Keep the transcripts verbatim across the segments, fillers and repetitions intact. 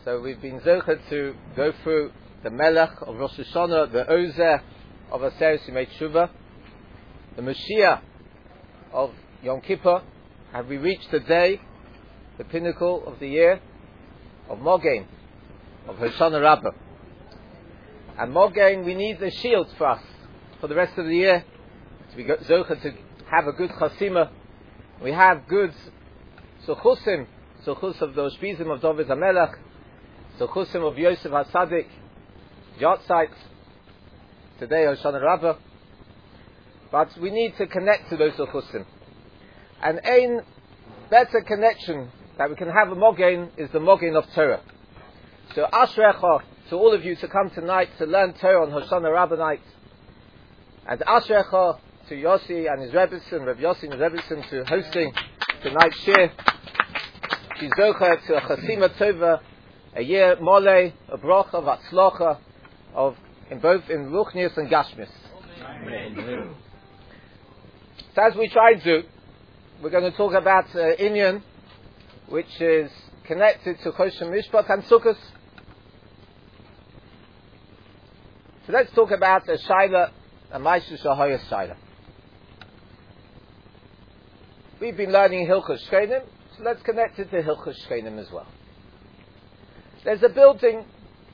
So we've been zocher to go through the Melech of Rosh Hashanah, the Ozeh of Aseret Yemei Teshuvah, the Mashiach of Yom Kippur. Have we reached the day, the pinnacle of the year, of Mogen, of Hoshana Rabbah. And Mogen, we need a shield for us, for the rest of the year, to be zocher to have a good chasima. We have good suchusim, suchus of the Oshpizim of David HaMelech, suchusim of Yosef HaTzadik, Yotzeit, today Hoshana Rabbah. But we need to connect to those suchusim. And a better connection that we can have a Mogen is the Mogen of Torah. So Ashrecha to all of you to come tonight to learn Torah on Hoshana Rabbah night. And Ashrecha to Yossi and his Rebbetzin, Reb Yossi and his Rebbetzin, to hosting tonight's shir. She's zocher to a Chasima Tova, a year mole, a bracha, vatzlocha, of in both in Ruchnius and Gashmis. Amen. So as we try to do, we're going to talk about uh, Inyan, which is connected to Choshen Mishpat and Sukkot. So let's talk about a Shaila, a Maishu Shahayas Shaila. We've been learning Hilchos Shchenim, so let's connect it to Hilchos Shchenim as well. There's a building,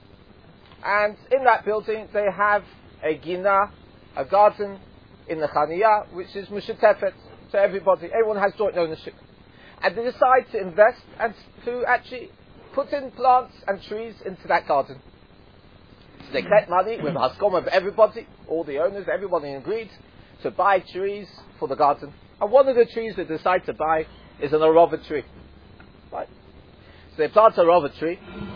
and in that building they have a Gina, a garden in the Chaniyah, which is Mushatefet, so everybody, everyone has joint ownership. And they decide to invest and to actually put in plants and trees into that garden. So they collect money with Haskoma of everybody, all the owners, everybody agreed to buy trees for the garden. And one of the trees they decide to buy is an arava tree. Right? So they plant a arava tree,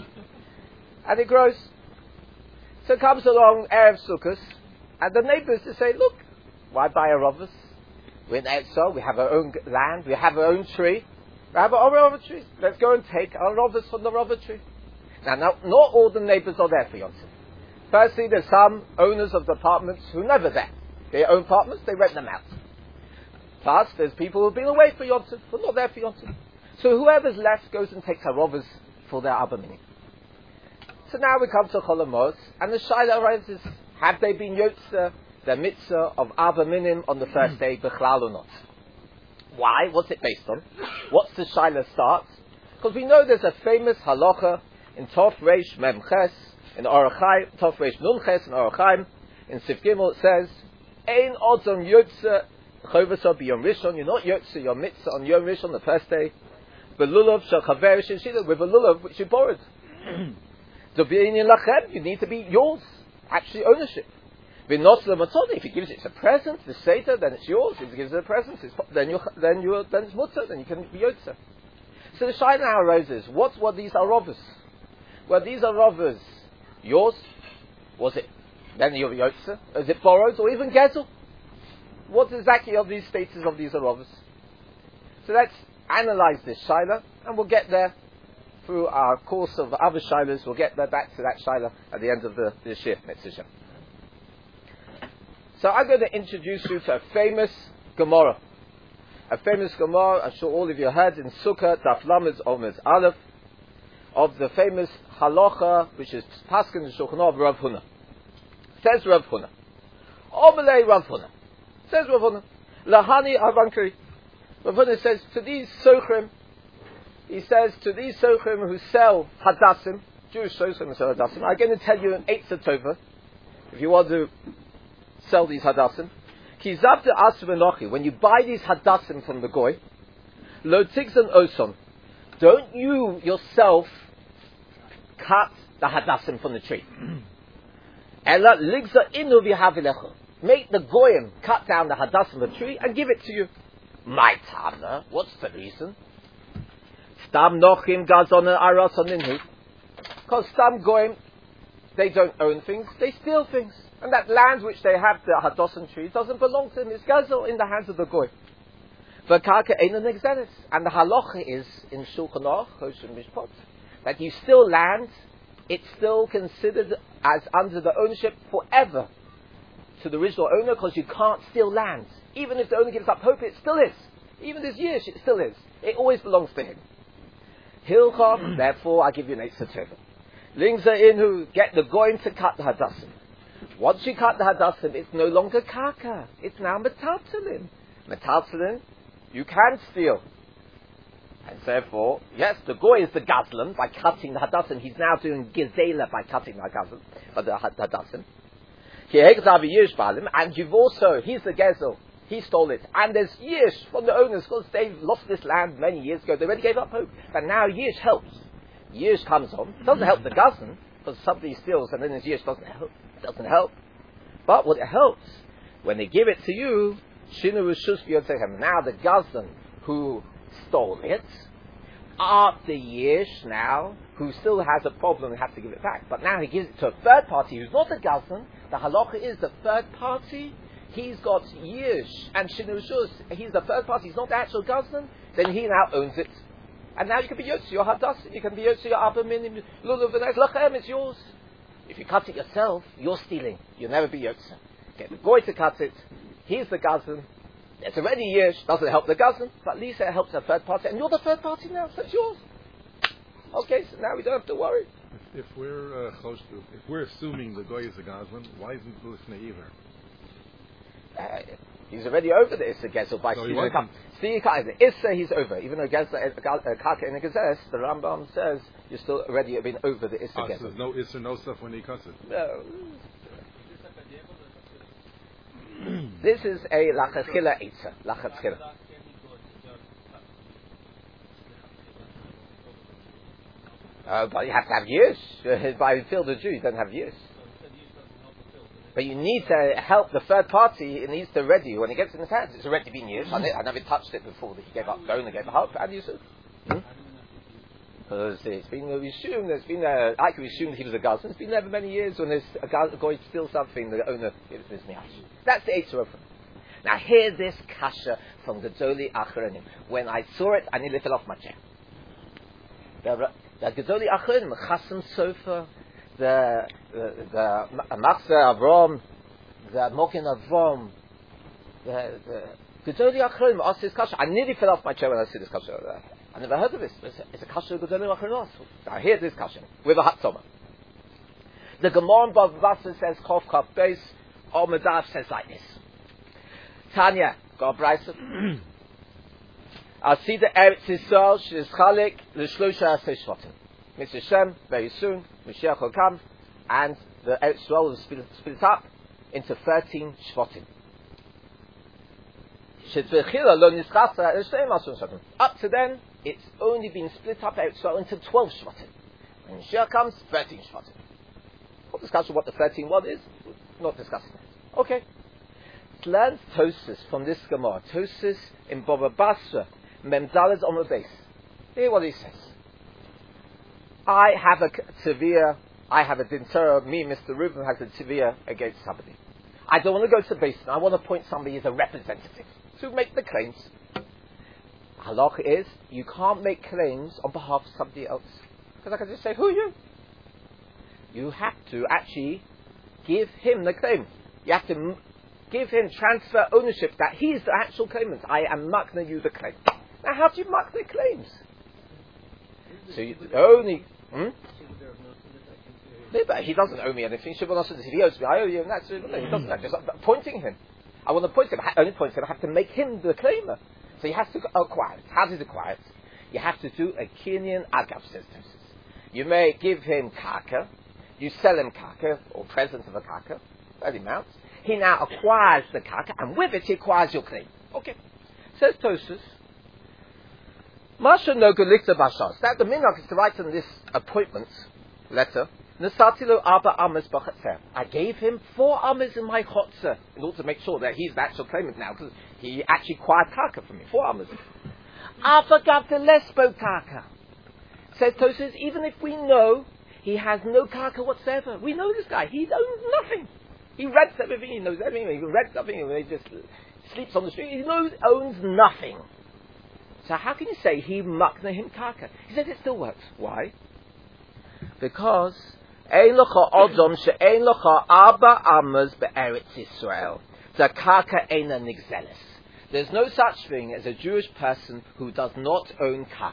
and it grows. So it comes along Erev Sukkot, and the neighbors they say, look, why buy aravas? We're in Eretz, we have our own land, we have our own tree, we have our own arava tree. Let's go and take our aravas from the arava tree. Now, now, not all the neighbors are there for Yom Tov. Firstly, there's some owners of the apartments who are never there. They own apartments, they rent them out. Plus, there's people who've been away for Yom Tov, who are not there for Yom Tov. So whoever's left goes and takes aravas for their Abba Minim. So now we come to Chol HaMoed, and the Shaila arises, have they been Yotzeh, the mitzvah of Abba Minim on the first day, Bechlal or not? Why? What's it based on? What's the Shaila start? Because we know there's a famous halacha in Tov Reish Mem Ches, in Orach Chaim, Tov Reish Nun Ches, in Orach Chaim, in Sif Gimel it says, Ein Odom Yotzeh Chovasa b'Yom Rishon, you're not Yotzeh your mitzvah on Yom Rishon, the first day, B'Lulav Shel Chaver Shishila, with a lulav which you borrowed. To be in Lachem, you need to be yours, actually ownership. If he gives it as a present, the Seder, then it's yours. If he gives it a present, it's, then you then you then it's mutter, then you can be Yotzeh. So the Shaila now arises, what were these aravas? Were these aravas yours? Was it then you're Yotzeh? Is it borrowed or even Gezel? What exactly are these status of these aravas? So let's analyze this Shaila, and we'll get there through our course of other Shailas. We'll get there back to that Shaila at the end of the, the Shir Mitzvah. So I'm going to introduce you to a famous Gemara. A famous Gemara, I'm sure all of you heard, in Sukkah, Daf Lamed Omed Aleph, of the famous Halacha, which is Paskin and Shulchan Aruch of Rav Huna. Says Rav Huna. Omelei Rav Huna. Says Rav Huna. Lahani Avankari. Rav Huna says, to these Sochrim, he says, to these Sochrim who sell Hadassim, Jewish Sochrim who sell Hadassim, I'm going to tell you an Eitzah Tova, if you want to sell these hadassim. Ki zavta asu v'nochi. When you buy these hadassim from the goy, lo tigzan oson. Don't you yourself cut the hadassim from the tree. Ela ligza inu v'havilecha. Make the goyim cut down the hadassim from the tree and give it to you. My tamna. What's the reason? Stam nochim gazona arasoninhu. Because some goyim, they don't own things, they steal things. And that land which they have, the hadassim tree, doesn't belong to them. It's gazel in the hands of the goy. V'karka einan exelis. And the halacha is in Shulchan Aruch, Choshen Mishpat, that you still land, it's still considered as under the ownership forever to the original owner, because you can't steal land. Even if the owner gives up hope, it still is. Even this year, it still is. It always belongs to him. Hilchah, therefore I give you an Eitz Tova. Lingza Inhu, get the goyim to cut the Hadassim. Once you cut the Hadassim, it's no longer Kaka. It's now Metaltalin. Metaltalin, you can steal. And therefore, yes, the goy is the Gazlan by cutting the Hadassim. He's now doing Gezela by cutting the Gazlan, but the Hadassim. And you've also, he's the Gezel. He stole it. And there's Yish from the owners, because they lost this land many years ago. They already gave up hope. But now Yish helps. Yish comes on. It doesn't help the Gazlan, because somebody steals and then there's Yish doesn't help. It doesn't help. But what it helps, when they give it to you, Shinu Rishus B'Yotechem. Now the Gazlan who stole it, after Yish now, who still has a problem and has to give it back. But now he gives it to a third party who's not a Gazlan. The halacha is the third party, he's got Yish and Shinu Rishus. He's the third party, he's not the actual Gazlan. Then he now owns it. And now you can be Yotzi your Hadassim, you can be Yotzi your Abba Minim, Lulav, and Lachem, it's yours. If you cut it yourself, you're stealing. You'll never be Yotzi. Get the Goy to cut it, he's the Gazlan. It's already Yish, doesn't help the Gazlan, but at least it helps the third party, and you're the third party now, so it's yours. Okay, so now we don't have to worry. If, if we're uh, close to, if we're assuming the Goy is the Gazlan, why isn't it Lifnei Iver? Uh, he's already over the Issa Gezel by so stealing the Kaka. The Issa, he's over. Even though Gezel, uh, Kaka in the Gezes, the Rambam says you're still already been over the Issa ah, Gezel. So there's no Issa, no stuff when he cuts it. No. This is a Lachatchila Eitzah. Lachatchila. Uh, but you have to have Yish. By field of Jew, you don't have Yish. But you need to help the third party. It needs to ready when it gets in his hands. It's already been used. I, I never touched it before that he gave up going and gave up and used it. Hmm? Because it's been we assumed there's been a, I can assume he was a Gazlan. It's been never many years when there's a guy going to steal something, the owner gives his miyash. That's the Eitzah Ofen. Now hear this kasha from the Gedolei Achronim. When I saw it, I nearly fell off my chair. The, the Gedolei Achronim, Chasam Sofer, the the, the Machzor Avram, the Mokin Avram, the the Gedolei Achronim asked this kasha. I nearly fell off my chair when I see this kasha. I never heard of this. It's a, it's a kasha of Gedolei Achronim. I hear this kasha with a Hatzoma. The Gemara in Bava Basra says Chof Chaf Beis. Omadav says like this. Tanya, got a brayso. I'll see the Eretz Yisrael she's chalik l'shlosha asay shvatim. Mister Shem very soon Mashiach will come, and the Eretz Yisrael will split, split up into thirteen shvatim. Up to then, it's only been split up Eretz Yisrael into twelve shvatim. When Mashiach comes, thirteen shvatim. We'll discuss what the thirteen one is. Not discussing that. Okay. Learns Tosis from this Gemara. Tosis in Bava Basra. Memdalad on the base. Hear what he says. I have a Tivia, I have a Dintera, me, Mister Reuben, has a Tivia against somebody. I don't want to go to the basin. I want to appoint somebody as a representative to make the claims. Halach is, you can't make claims on behalf of somebody else. Because I can just say, who are you? You have to actually give him the claim. You have to m- give him transfer ownership that he is the actual claimant. I am makna you the claim. Now, how do you mark the claims? So you only. Hmm? No, but he doesn't owe me anything. If he owes me, I owe you, and that's it. No, he doesn't. I'm just appointing him. I want to appoint him. I only appoint him. I have to make him the claimer. So he has to acquire it. How does he acquire it? You have to do a kinyan agav system. You may give him kaka. You sell him kaka or present of a kaka. That amounts. He now acquires the kaka, and with it he acquires your claim. Okay. Says Tosus. Masha no golikta bashas. That the minhag is to write in this appointment letter. Nesatilo arba amas b'chatzer. I gave him four amas in my chotzer in order to make sure that he's the actual claimant now, because he actually acquired kaka from me. Four amas. Arba gav the lesbo kaka. Says Tosus. Even if we know he has no kaka whatsoever, we know this guy. He owns nothing. He rents everything. He knows everything. He rents something, and he just sleeps on the street. He knows owns nothing. So how can you say he makna him kaka? He says it still works. Why? Because ein locha odom she'ein locha arba amas be'eretz Yisrael. The kaka eina nigzeles. There's no such thing as a Jewish person who does not own kaka.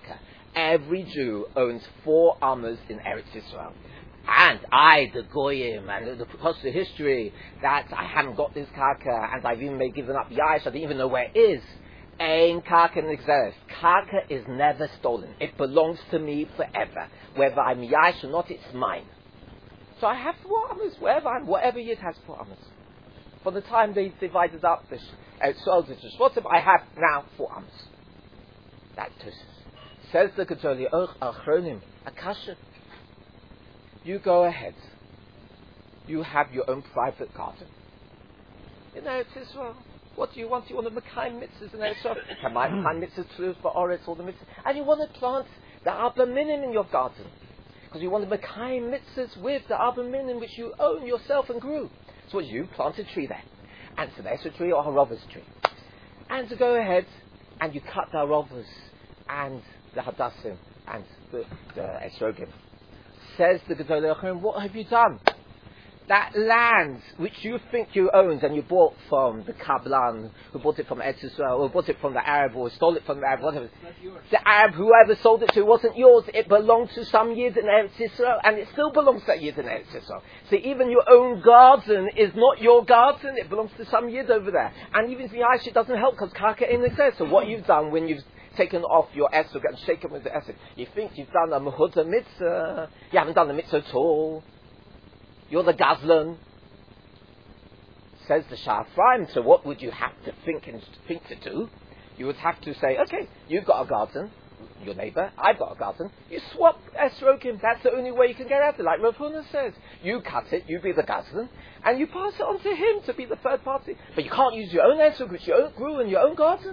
every Jew owns four amas in Eretz Yisrael. And I, the Goyim, and the across the history, that I haven't got this karka, and I've even given up Yash, I don't even know where it is. Ein karka nixeres. Karka is never stolen. It belongs to me forever. Whether I'm Yash or not, it's mine. So I have four amas, wherever I'm, whatever Yid has four amas. From the time they divided up the Eretz the Shvotim, I have now four amas. That's Tosfos. Says the Gedolei Achronim, Akasha. You go ahead. You have your own private garden. In Eretz Yisrael, what do you want? You want to Mekayim mitzvahs in Eretz Yisrael? Can I Mekayim mitzvahs through for Oretz, all the mitzvahs? And you want to plant the Arba Minim in your garden. Because you want to Mekayim mitzvahs with the Arba Minim which you own yourself and grew. So what you plant a tree there. And it's an Esrog tree or a Harovas tree. And to go ahead and you cut the Harovas and the Hadassim and the, the Esrogim. Says the Gedolei Achronim, what have you done? That land which you think you owned and you bought from the Kablan, who bought it from Eretz Yisrael, or bought it from the Arab, or stole it from the Arab, whatever. The Arab, whoever sold it to, wasn't yours. It belonged to some Yid in Eretz Yisrael, and it still belongs to that Yid in Eretz Yisrael. So even your own garden is not your garden, it belongs to some Yid over there. And even the Yash, doesn't help, because Karka ain't there. So what you've done when you've taken off your esrog and shaken with the esrog, you think you've done a mehuda mitzvah. You haven't done the mitzvah at all. You're the gazlan. Says the Sha'afraim. So what would you have to think and think to do? You would have to say, okay, you've got a garden, your neighbor, I've got a garden. You swap esrogim. That's the only way you can get out of it. Like Rav Huna says, you cut it, you be the gazlan, and you pass it on to him to be the third party. But you can't use your own esrog, which you own, grew in your own garden.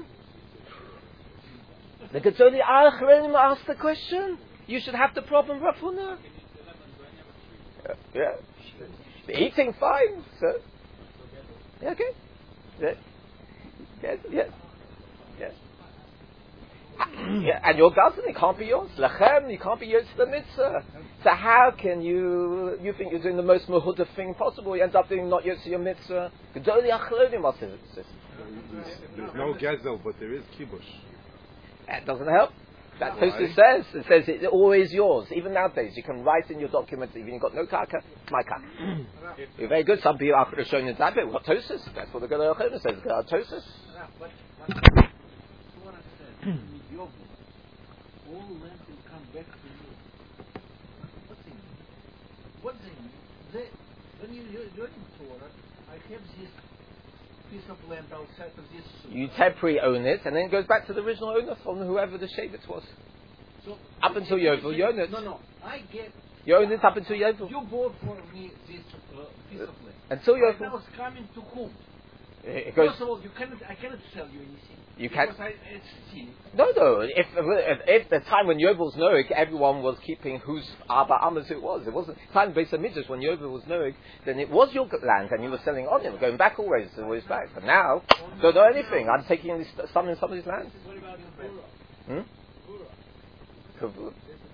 The Gedolei Achronim asked the question. You should have the problem, Rav Huna. Uh, yeah. Eating fine, so. Yeah, okay. Yeah. Yes, yes. Yes. Yeah, and your garden, it can't be yours. Lechem, you can't be yours to the mitzvah. So how can you, you think you're doing the most mehuda thing possible, you end up doing not yours to your mitzvah? Gedolei Achronim must have insisted. There's no gezel, but there is kibush. That doesn't help. That Tosfos says, it says it's always yours. Even nowadays, you can write in your documents, even you've got no karka, it's my karka. You're very good. Some people are showing you that bit. What Tosfos? That's what the Gedolei Achronim says. Tosfos. But Torah says, all land will come back to you. What's in it? What's in it? When you learn Torah, I have this piece of land outside of this. You temporarily own it, and then it goes back to the original owner from whoever the Shevet was. So up until Yovel, you own it. No, no, I get. You own it up until Yovel. You bought for me this uh, piece of land. Until Yovel. Yovel. I was coming to whom? It goes. First of all, you cannot. I cannot sell you anything. You can't. Because I, it's sin. No, no. If, if if the time when Yovel was Noeg, everyone was keeping whose Arba Amas it was. It wasn't time based on Midrash when Yovel was Noeg. Then it was your land, and you were selling on him, going back always, always back. But now, don't know anything. I'm taking this, some in somebody's land. What about your Hmm. Kavur.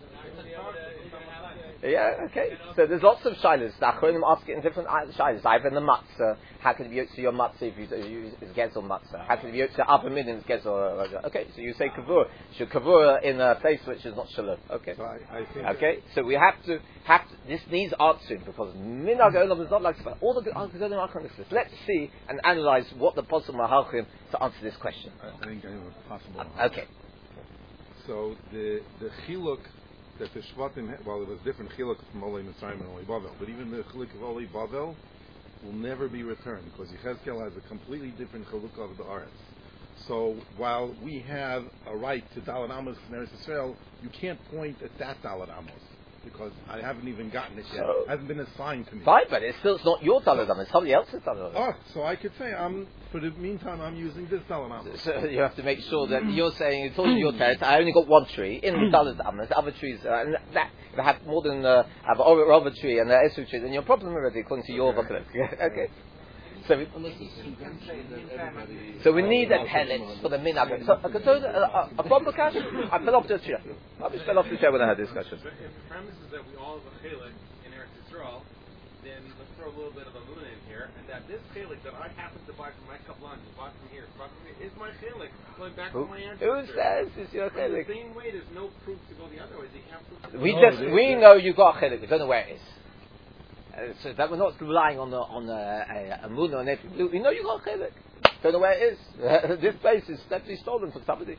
Yeah, okay. So there's lots of shilas. The Achronim ask it in different shilas. Either in the matzah, how can it be yotze your matzah if you, if you it's gezel matzah? How can it be yotze Arba Minim is gezel? Okay, so you say kavur. Should kavur in a place which is not shalom. Okay. So I, I think okay, so we have to have to, this needs answering because minhag olam is not like that. All the Gedolei Achronim. Let's see and analyze what the possible mahalchim to answer this question. I think I have a possible. Uh, okay. So the the chiluk that the Shvatim, well, it was different chiluk from Olei Mitzrayim and Olei Bavel, but even the chiluk of Olei Bavel will never be returned because Yechezkel has a completely different chiluk of the Aretz. So while we have a right to Dalet Amos in Eretz Yisrael, you can't point at that Dalet Amos because I haven't even gotten it yet. So, it hasn't been assigned to me. Fine, but it's still it's not your Dalet Amos, it's somebody else's Dalet Amos. Oh, so I could say I'm. For the meantime, I'm using this Dalet Amos. So you have to make sure that you're saying it's all your territory. I only got one tree in the Dalet Amos. Other trees, uh, and that if I have more than uh, have a Rova tree and an Esrog tree, then your problem already according to your vocabulary. Okay. So we, so we need a pellet for the minhag. So a, a, a bomb cash. I fell off the chair. I just fell off the chair when I had this discussion. If the premise is that we all have a chilek in Eretz Yisrael, then let's throw a little bit of a moon in here, and that this chelik that I happen to buy from my kablan, bought from here, bought from here, is my chelik going back Who, to my who ancestors. says it's your But in the chelik? same way, there's no proof to go the other way. You can't prove to We No, just they- we they- know you got chelik. We don't know where it is. Uh, so that we're not relying on the, on a, a, a moon or anything. We know you got chelik. Don't know where it is. This place is definitely stolen from somebody.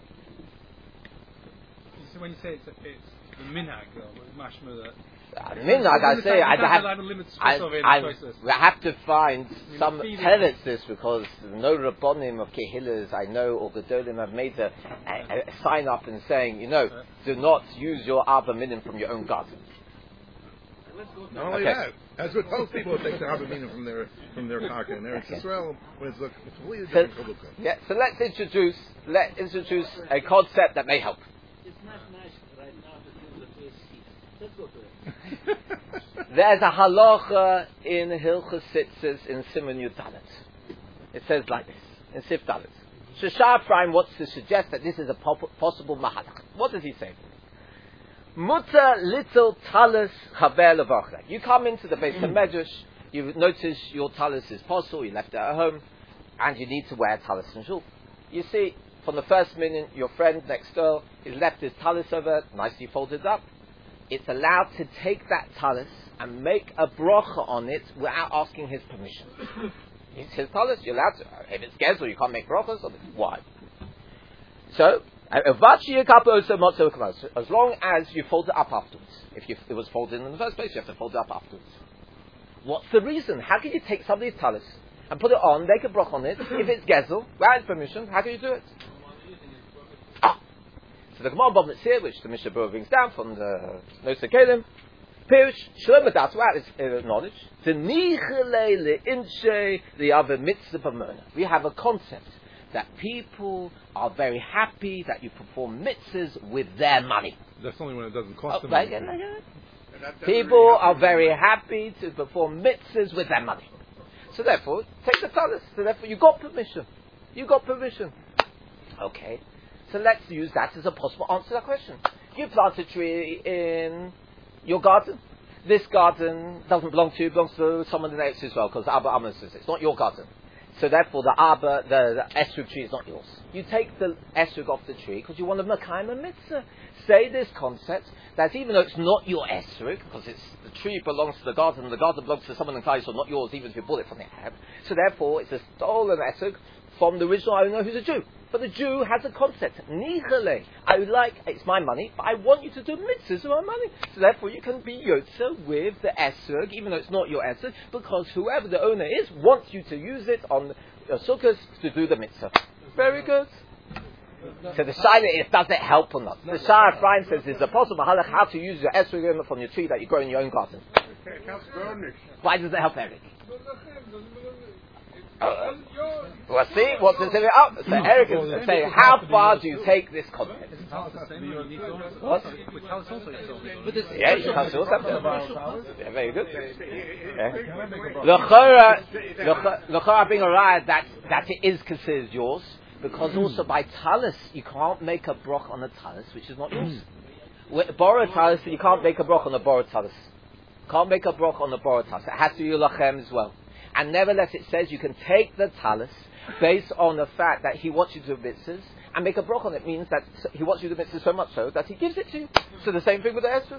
So when you say it's, it's the minhag, though, with mashma that. I mean, like I say, I have, I, I, I have to find some pellets this because no Rabbonim of Kehillas I know or Gedolim have made a, a, a sign up and saying, you know, do not use your Abba Minim from your own garden. Not only Okay. that, as with most people who take the Habamina from their from their karka in Eretz Okay. Yisrael, when it's a completely So, different chalukah. yeah, so let's introduce, let introduce a concept that may help. It's not nice right now to do the place heat. Let's go to it. There's a halacha in Hilchos Sitzes in Siman Yud Dalet. It says like this, in Sif Dalet. Sheshar Ephraim wants to suggest that this is a pop- possible mahadach. What does he say? Mutter little talus chaver levachla. You come into the Beis HaMedrash, you notice your talus is possible, you left it at home, and you need to wear talus in shul. You see, from the first minute, your friend next door, he's left his talus over, nicely folded up. It's allowed to take that talus and make a brocha on it without asking his permission. It's his talus, you're allowed to. If it's gezel, you can't make brochas on it. Why? So, as long as you fold it up afterwards. If you, it was folded in the first place, you have to fold it up afterwards. What's the reason? How can you take somebody's talus and put it on, make a broch on it, if it's gezel, without his permission, how can you do it? Ah. So the Gemara Bava Metzia, which the Mishnah Berurah brings down from the Nosei Kelim, Pirush, Shalom Adat, without his uh, knowledge, the Nichele Le'inche, the other mitzvah b'mona. We have a concept that people are very happy that you perform mitzvahs with their money. That's only when it doesn't cost Oh, them right, anything. yeah, yeah. People are very happy to perform mitzvahs with their money. So therefore, take the talus. So therefore, you got permission. You got permission. Okay. So let's use that as a possible answer to that question. You plant a tree in your garden. This garden doesn't belong to you, it belongs to someone in Eretz Yisrael, because Abba Amos says it's not your garden. So therefore, the Abba, the, the esrog tree is not yours. You take the esrog off the tree because you want to mekayim a mitzvah. Say this concept that even though it's not your esrog, because it's the tree belongs to the garden, and the garden belongs to someone in Klal Yisrael, not yours, even if you bought it from the Arab. So therefore, it's a stolen esrog from the original owner, who's a Jew. But the Jew has a concept. Nichele. I would like, it's my money, but I want you to do mitzvahs with my money. So therefore you can be yotzer with the esrog, even though it's not your esrog, because whoever the owner is wants you to use it on your sukkahs to do the mitzvah. Very good. So the shaila is, does it help or not? The Sha'ar Ephraim says, is it possible halach how to use your esrog from your tree that you grow in your own garden? Why does it help Eric? Uh, well, see, what does it up? So Eric is saying, how far do you take this concept? What? Yeah, you can do something. Yeah, very good. L'chora being alright that that it is considered yours, because also by talus you can't make a broch on a talus which is not yours. With borrowed talus, you can't make a broch on a borrowed talus. Can't make a broch on a borrowed talus. It has to be lachem as well. And nevertheless, it says you can take the talus based on the fact that he wants you to do mitzvahs and make a broch on it. Means that he wants you to do mitzvahs so much so that he gives it to you. So the same thing with the esrog.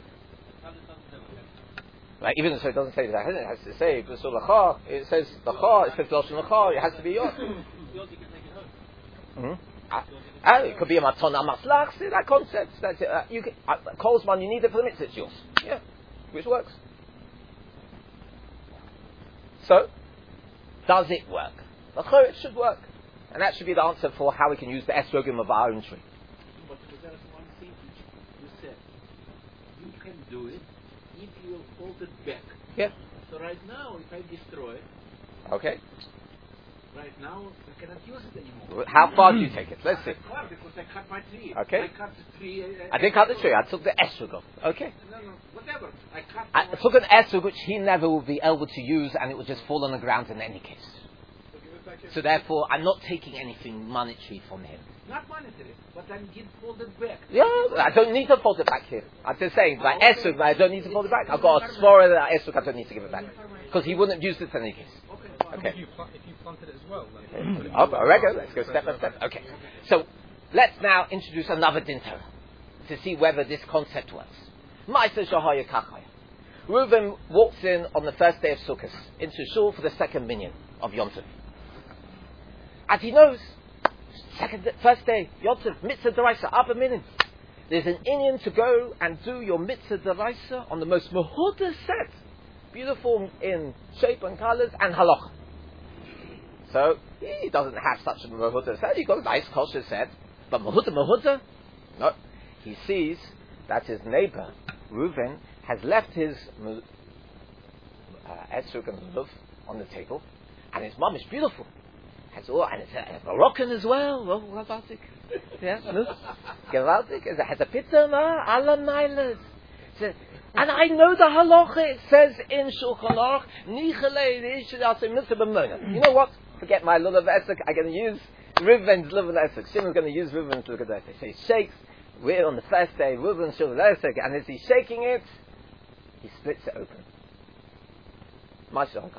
Right, even so it doesn't say that, it has to say b'sul lacha. It says lacha. It says lashon lacha. It has to be yours. Mm-hmm. Ah, ah, it could be a matona maslach. See that concept? That's it. Uh, you can, uh, Kolzman, you need it for the mitzvah. It's yours. Yeah, which works. So, does it work? It should work. And that should be the answer for how we can use the esrogim of our own tree. But there's one thing which you said. You can do it if you hold it back. Yeah. So right now, if I destroy it, Okay. right now, I cannot use it anymore. How far do you take it? Let's see. I can't because I cut my tree. Okay. I cut the tree. Uh, I didn't cut the tree. I took the esrog off. Okay. No, no, whatever. I cut. I took an esrog which he never would be able to use, and it would just fall on the ground in any case. So therefore, I'm not taking anything monetary from him. Not monetary, but then give folded back. Yeah, I don't need to fold it back here. I'm just saying, by Esuk, I don't need to fold it back. I've got a svara that Esuk, I don't need to give it back. Because he wouldn't have used it in any case. Okay. If you, pl- if you planted it as well. Then Oh, alright, let's go step by step. Okay. So, let's now introduce another din Torah to see whether this concept works. Ma'aseh Shahaya Kachaya. Reuven walks in on the first day of Sukkot into shul for the second minyan of Yom Tov. And he knows, second, first day, Yom Tov, mitzvah deraisa, Abba minyan. There's an inyan to go and do your mitzvah deraisa on the most mehuda set, beautiful in shape and colors and halacha. So he doesn't have such a mehuda set. He got a nice kosher set, but mehuda mehuda, no. He sees that his neighbor Reuven has left his uh, etzuk and lulav on the table, and his mom is beautiful. Has all, and it's a Moroccan as well. Oh, gewaltig. Yeah, no? Gewaltig. It has a pizza, alla miles. And I know the halacha. It says in Shulchan Aruch, you know what? Forget my lulav esek. I'm going to use Reuven's lulav esek. Shimon's going to use Reuven's lulav esek. So he shakes. We're on the first day. Reuven's lulav esek, and as he's shaking it, he splits it open. Mashallah.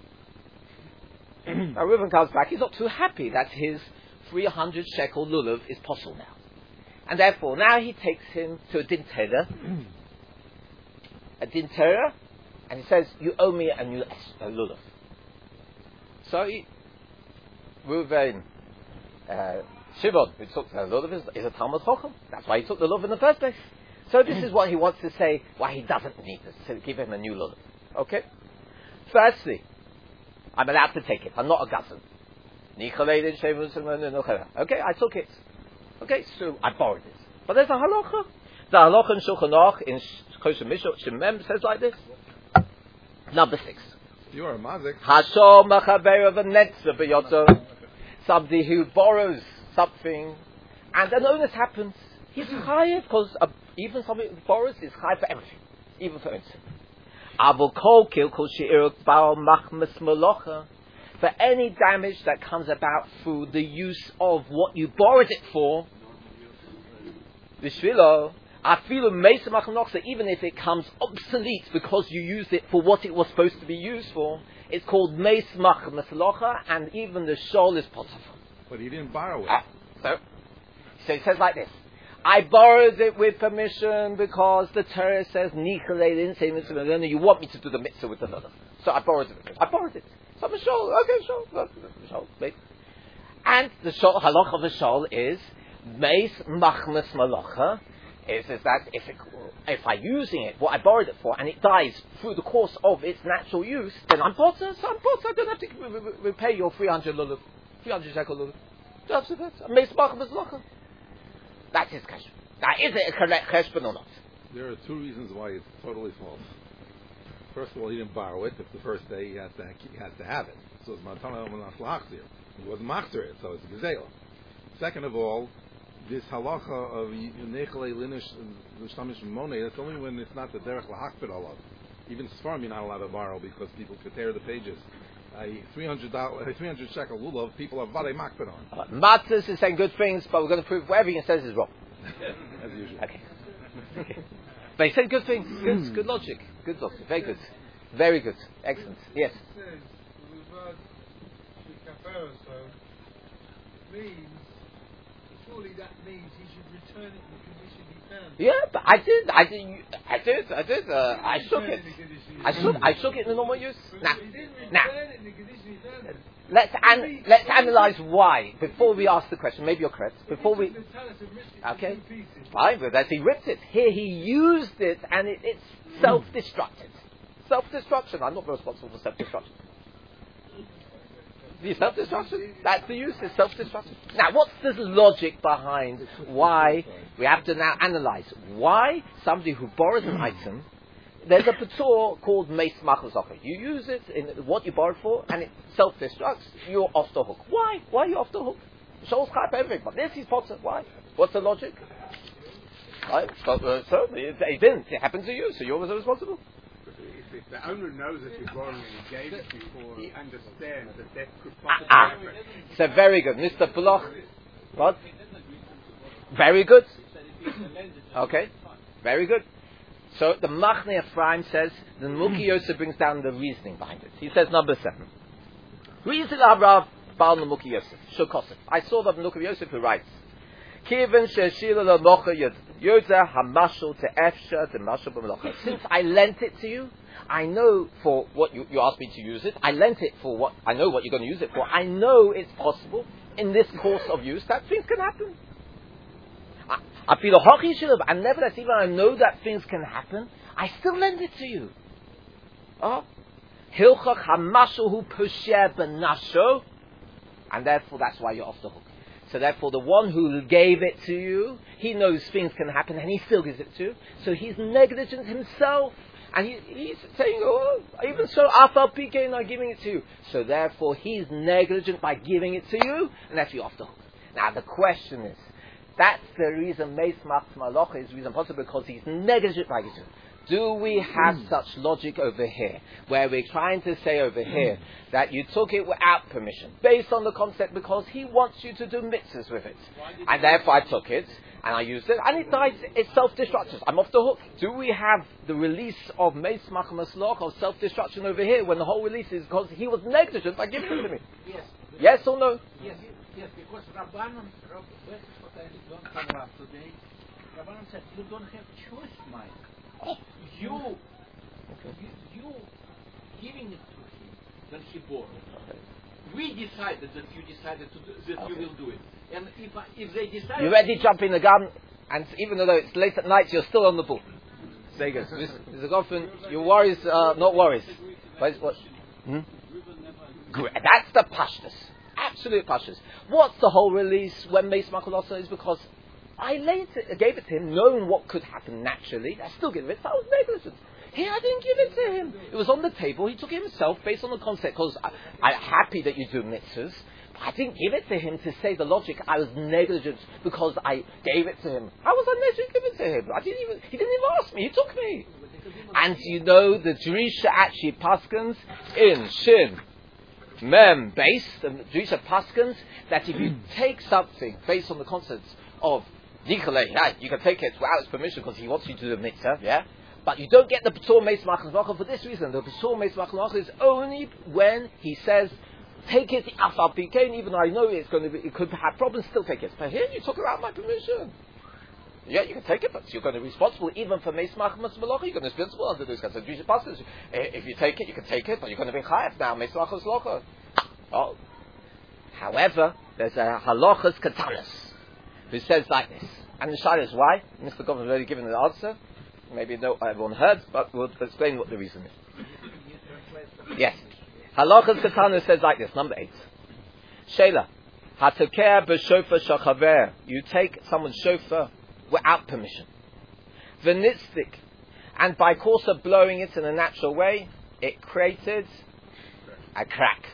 Now Reuven comes back, he's not too happy that his three hundred shekel lulav is possible now. And therefore, now he takes him to a din Torah, a din Torah, and he says, you owe me a new a lulav. So he, Reuven, uh, Shimon, who took the lulav, is, is a Talmud Chacham. That's why he took the lulav in the first place. So this is what he wants to say, why he doesn't need to give him a new lulav. Okay? Firstly, I'm allowed to take it. I'm not a gazan. Okay, I took it. Okay, so I borrowed it. But there's a halacha. The halacha in Shulchan Aruch in Kosher Mishot Shemem says like this. Number six. You are a mazik. Hashom machaber of a netzah b'yotzah. Somebody who borrows something, and an onus happens. He's chayav because uh, even somebody who borrows is chayav for everything, even for instance. For any damage that comes about through the use of what you borrowed it for, even if it comes obsolete because you used it for what it was supposed to be used for, it's called meis mach meslocha, and even the shol is possible. But he didn't borrow it. Ah, so, so it says like this. I borrowed it with permission because the Torah says, Nichale, they didn't say mitzvah, you want me to do the mitzvah with the lulav. So I borrowed it. I borrowed it. So I'm a shol. Okay, shol. Shol. Wait. And the shol, halach of the shol is, meis machmas malacha, is, is that if it, if I'm using it, what I borrowed it for, and it dies through the course of its natural use, then I'm potter, so I'm potter. I don't have to re- re- repay your three hundred lulav, three hundred shekel lulav. That's it. Meis machmas malacha. That's his cheshbon. Now, is it a correct cheshbon or not? There are two reasons why it's totally false. First of all, he didn't borrow it. If the first day he has to, he has to have it. So it's matana l'achzir. He wasn't machzer it, so it's gezela. Second of all, this halacha of nechalei linish l'shtamish monei, that's only when it's not the derech lahakpid alav. Even sfarim you're not allowed to borrow because people could tear the pages. A three hundred dollars, three hundred shekel lulav, people are vade makpid on. Uh, Matzahs is saying good things, but we're going to prove whatever he says is wrong. As usual. Okay. Okay. But he said good things. Good, good logic. Good logic. Very good. Very good. Excellent. Yes. It says, with regard to kafarah, means, surely that means he should return it in the condition he found it. Yeah, but I did. I did. I did. I did. Uh, I shook it. I shook. I shook it in the normal use. Now, now, let's an, let's analyze why before we ask the question. Maybe you're correct. Before we, okay, fine. But as he ripped it here, he used it, and it, it's self-destructed. Self-destruction. I'm not responsible for self-destruction. The self-destruction. That's the use. It's self-destruction. Now, what's the logic behind why we have to now analyze why somebody who borrows an item? There's a patur called meis machlozocha. You use it in what you borrowed for, and it self-destructs. You're off the hook. Why? Why are you off the hook? Shol's chayv everything, but this is potter. Why? What's the logic? Right? So, uh, so it, it didn't. It happened to you, so you're also responsible. if the owner knows that you're borrowing and he gave it before, he understands that that could Ah, possibly ah. happen. So very good, Mister Bloch. What? Very good. Okay, very good. So the Machne Ephraim says the Muki Yosef brings down the reasoning behind it. He says number seven. Reason Rav Baal Muki Yosef Shokosef. I saw the Muki Yosef who writes. Kiven sheshila lo mocha yoda hamashal to efsha to mashal b'melocha. Since I lent it to you, I know for what you, you asked me to use it. I lent it for what I know what you're going to use it for. I know it's possible in this course of use that things can happen. I feel a hockey shilab, and nevertheless, even I know that things can happen, I still lend it to you. Oh, hilchach hamashal hu posher benasho, and therefore that's why you're off the hook. So therefore, the one who gave it to you, he knows things can happen, and he still gives it to you. So he's negligent himself, and he, he's saying, "Oh, even so, afal pike not giving it to you." So therefore, he's negligent by giving it to you, and that's you off the hook. Now the question is, that's the reason Meis Machs Malocha is the reason possible because he's negligent by giving it. Do we have such logic over here, where we're trying to say over here that you took it without permission, based on the concept because he wants you to do mitzvahs with it, and therefore I took it and I used it, and it dies. It's self-destruction. I'm off the hook. Do we have the release of Meis Machmas Loch of self-destruction over here when the whole release is because he was negligent by giving it to me? Yes. Yes or no? Yes, yes, because Rabbanon, Rab, this is what I don't come up today. Rabbanon said, you don't have choice, Mike. Oh. You, Okay. you, you giving it to him, then he borrowed. We decided that you decided to do, that Okay. you will do it. And if, I, if they decide... You ready to jump in the gun, and even though it's late at night, you're still on the ball. There you go. Mister Goffin, your worries are not worries. What? what? Hmm? Great. That's the pashtus. Absolute pashtus. What's the whole release when Meis Makulasa is because I laid it, gave it to him, knowing what could happen naturally. I still give it. That was negligence. Here, I didn't give it to him. It was on the table. He took it himself based on the concept. Because I'm happy that you do mitzvahs. But I didn't give it to him to say the logic. I was negligent because I gave it to him. How was I negligent to give it to him? I didn't even. He didn't even ask me. He took me. And you know the Drisha actually paskins in Shin Mem base. The Drisha paskins that if you take something based on the concept of Dikale, yeah, you can take it without his permission because he wants you to do a mitzvah, yeah? But you don't get the P'tur Meis Machmas Malacha for this reason. The P'tur Meis Machmas Malacha is only when he says, take it, Afal Pikein, even though I know it's going to be, it could have problems, still take it. But here you took it without my permission. Yeah, you can take it, but you're going to be responsible even for Meis Machmas Malacha. You're going to be responsible under those kinds of Jewish pastors. If you take it, you can take it, but you're going to be chayav now, Meis Machmas Malacha. Oh. However, there's a halachas katanas who says like this. And the shayla is why? Mister Governor has already given the answer. Maybe no, everyone heard, but we'll explain what the reason is. Yes. Halachas katanas says like this, number eight. Shayla. Hatokeh b'shofar shachaver. You take someone's shofar without permission. V'nitzdik. And by course of blowing it in a natural way, it created a crack.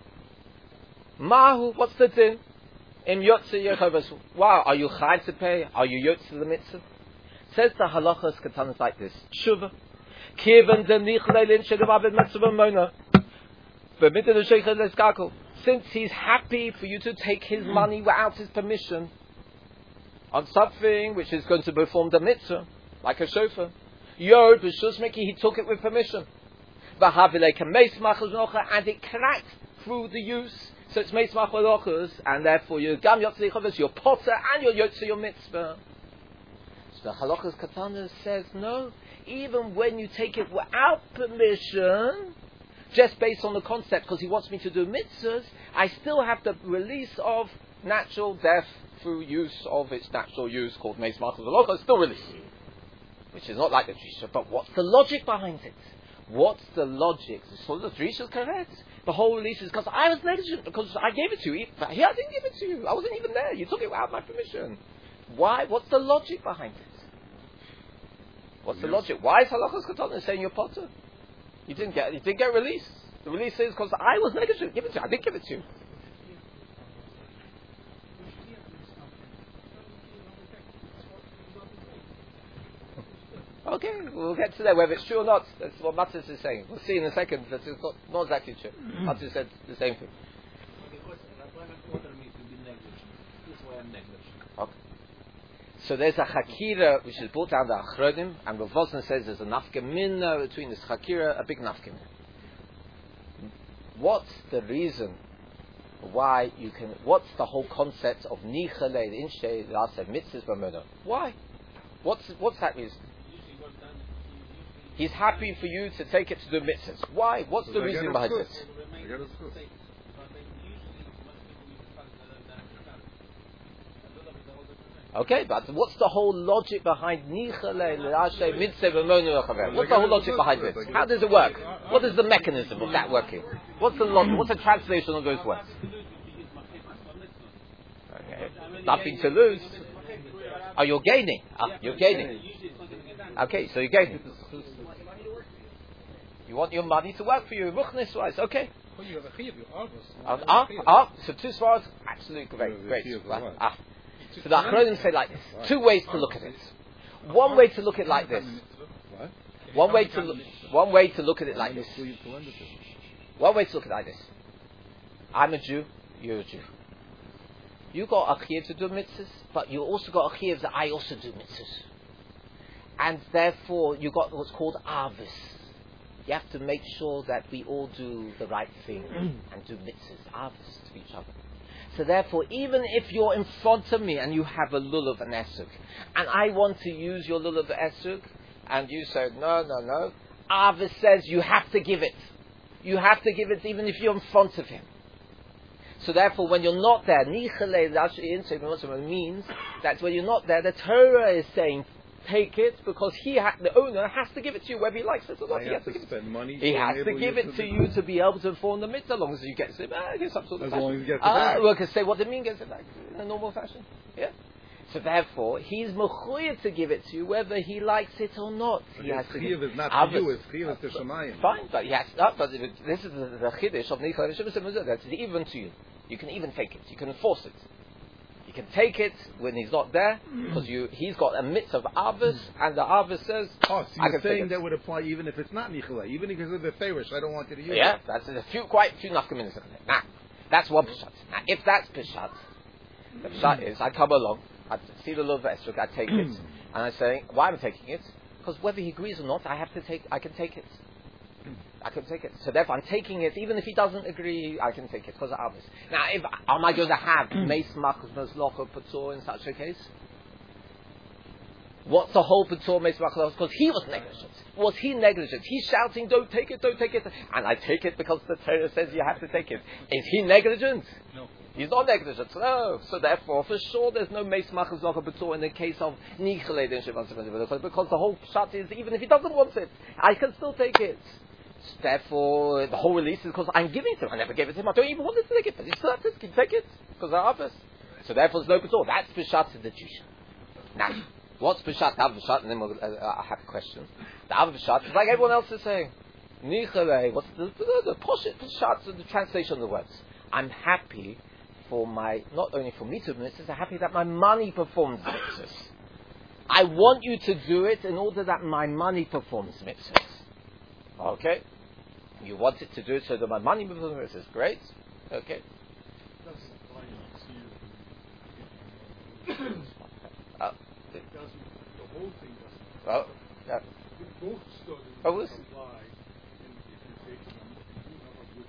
Mahu, what's the din? Im yotze yechavas. Wow, are you chayv to pay? Are you yotze the mitzvah? Says the halachas katanas like this. Shuva. Kiven de nichlelin shegavabed mitzvah mona. B'mitzvah sheichel leskakol. Since he's happy for you to take his money without his permission on something which is going to perform the mitzvah, like a shofar. Yod b'shus meki, he took it with permission. V'havilei kameis machal nocha, and it cracked through the use. So it's meis machalochas, and therefore you're gam yotze chavos, you're potter, and you're yotze your mitzvah. So the halachas katana says no. Even when you take it without permission, just based on the concept, because he wants me to do mitzvahs, I still have the release of natural death through use of its natural use, called meis machalochas, still released, which is not like the Drisha. But what's the logic behind it? What's the logic? So the Drisha is correct. The whole release is because I was negligent, because I gave it to you. But here I didn't give it to you. I wasn't even there. You took it without my permission. Why? What's the logic behind it? What's the logic? Why is halachas katana saying you're potter? You didn't get. You didn't get released. The release is because I was negligent. Give it to you. I didn't give it to you. Okay, we'll get to that, whether it's true or not. That's what Matis is saying. We'll see in a second that it's not, not exactly true. Matis said the same thing. Okay, what's what are me to be negligent? This is why I'm negligent. Okay. So there's a Chakira which is brought down the Achronim, and Rav Wolfson says there's a nafkamina between this Chakira, a big nafkamina. What's the reason why you can, what's the whole concept of Nichale, the Inshe, the Aseh, Mitzvahs, Bamona? Why? What's, what's that reason? He's happy for you to take it to do mitzvahs. Why? What's the reason behind this? Okay, but what's the whole logic behind Nichale, L'Aseh, Mitzvah, Bamona, Chaver? What's the whole logic behind this? How does it work? What is the mechanism of that working? What's the lo- what's the translation of those words? Okay. Nothing to lose. Oh, you're gaining. Ah, you're gaining. Okay, so you're gaining. You want your money to work for you, ruchnis wise. Okay. Ah, ah, ah, so two svaras, absolutely great, great. Ah. So the Achronim say like this. Two ways to look at it. One way to look at it like this. One way to look, one way to look at it like this. One way to look at it like this. I'm a Jew, you're a Jew. You got a chiyuv to do mitzvahs, but you also got a chiyuv that I also do mitzvahs. And therefore, you got what's called avis. You have to make sure that we all do the right thing and do mitzvahs, avis to each other. So therefore, even if you're in front of me and you have a lulav and esuk, and I want to use your lulav and esuk, and you say, no, no, no, avis says you have to give it. You have to give it even if you're in front of him. So therefore, when you're not there, Nichale means that when you're not there, the Torah is saying, take it, because he ha- the owner has to give it to you, whether he likes it or not. I He have has to, to give spend it. money. He to has to enable give you it to to do you to be able to perform the mitzvah, as long as you get it. Ah, get some sort of As fashion. long as you get it Ah, back. well, can say what it means, gets it back in a normal fashion. Yeah. So therefore, he's mechuyev to give it to you, whether he likes it or not. He has to give Chiyuv is not Avis. for you, it's chiyuv to Shemayim. Fine, but yes, no, but if it, this is the, the chiddush of Nichale Shemasa. That's even to you. You can even take it. You can enforce it. You can take it when he's not there, because you he's got a mitzvah of avis, and the avis says, Oh, so I you're can saying take it. that would apply even if it's not Nichale, even if it's a Ferish, I don't want you to use Yeah, it. that's a few, quite a few nafkaminas. Now, that's one pshat. Now, if that's pshat, the pshat is I come along, I see the love esrog, I take it, and I say, why am I taking it? Because whether he agrees or not, I have to take. I can take it. I can take it. So therefore, I'm taking it, even if he doesn't agree, I can take it because of others. Now, if am I going to have meis machos mezlocha patur in such a case? What's the whole patur meis machos? Because he was negligent. Was he negligent? He's shouting, "Don't take it, don't take it," and I take it because the Torah says you have to take it. Is he negligent? No. He's not negligent. No. So therefore, for sure, there's no meis machos mezlocha patur in the case of nichale because the whole pshat is even if he doesn't want it, I can still take it. Therefore, the whole release is because I'm giving it to him. I never gave it to him. I don't even want to take it, but he still has to take it because of others. So therefore, it's no patur. That's Peshat in the Jewish. Now, what's Peshat? The other Peshat, and then we'll, uh, I have a question. The other Peshat is like everyone else is saying. Nichale, what's the, the, the Peshat, the translation of the words? I'm happy for my, not only for me to do mitzvahs, I'm happy that my money performs mitzvahs. I want you to do it in order that my money performs mitzvahs. Okay? You want it to do it so that my money performs mitzvahs. Great. Okay. uh, It doesn't, the whole thing doesn't. oh, yeah. Both studies Oh, was- apply, and if you take them, if you have a good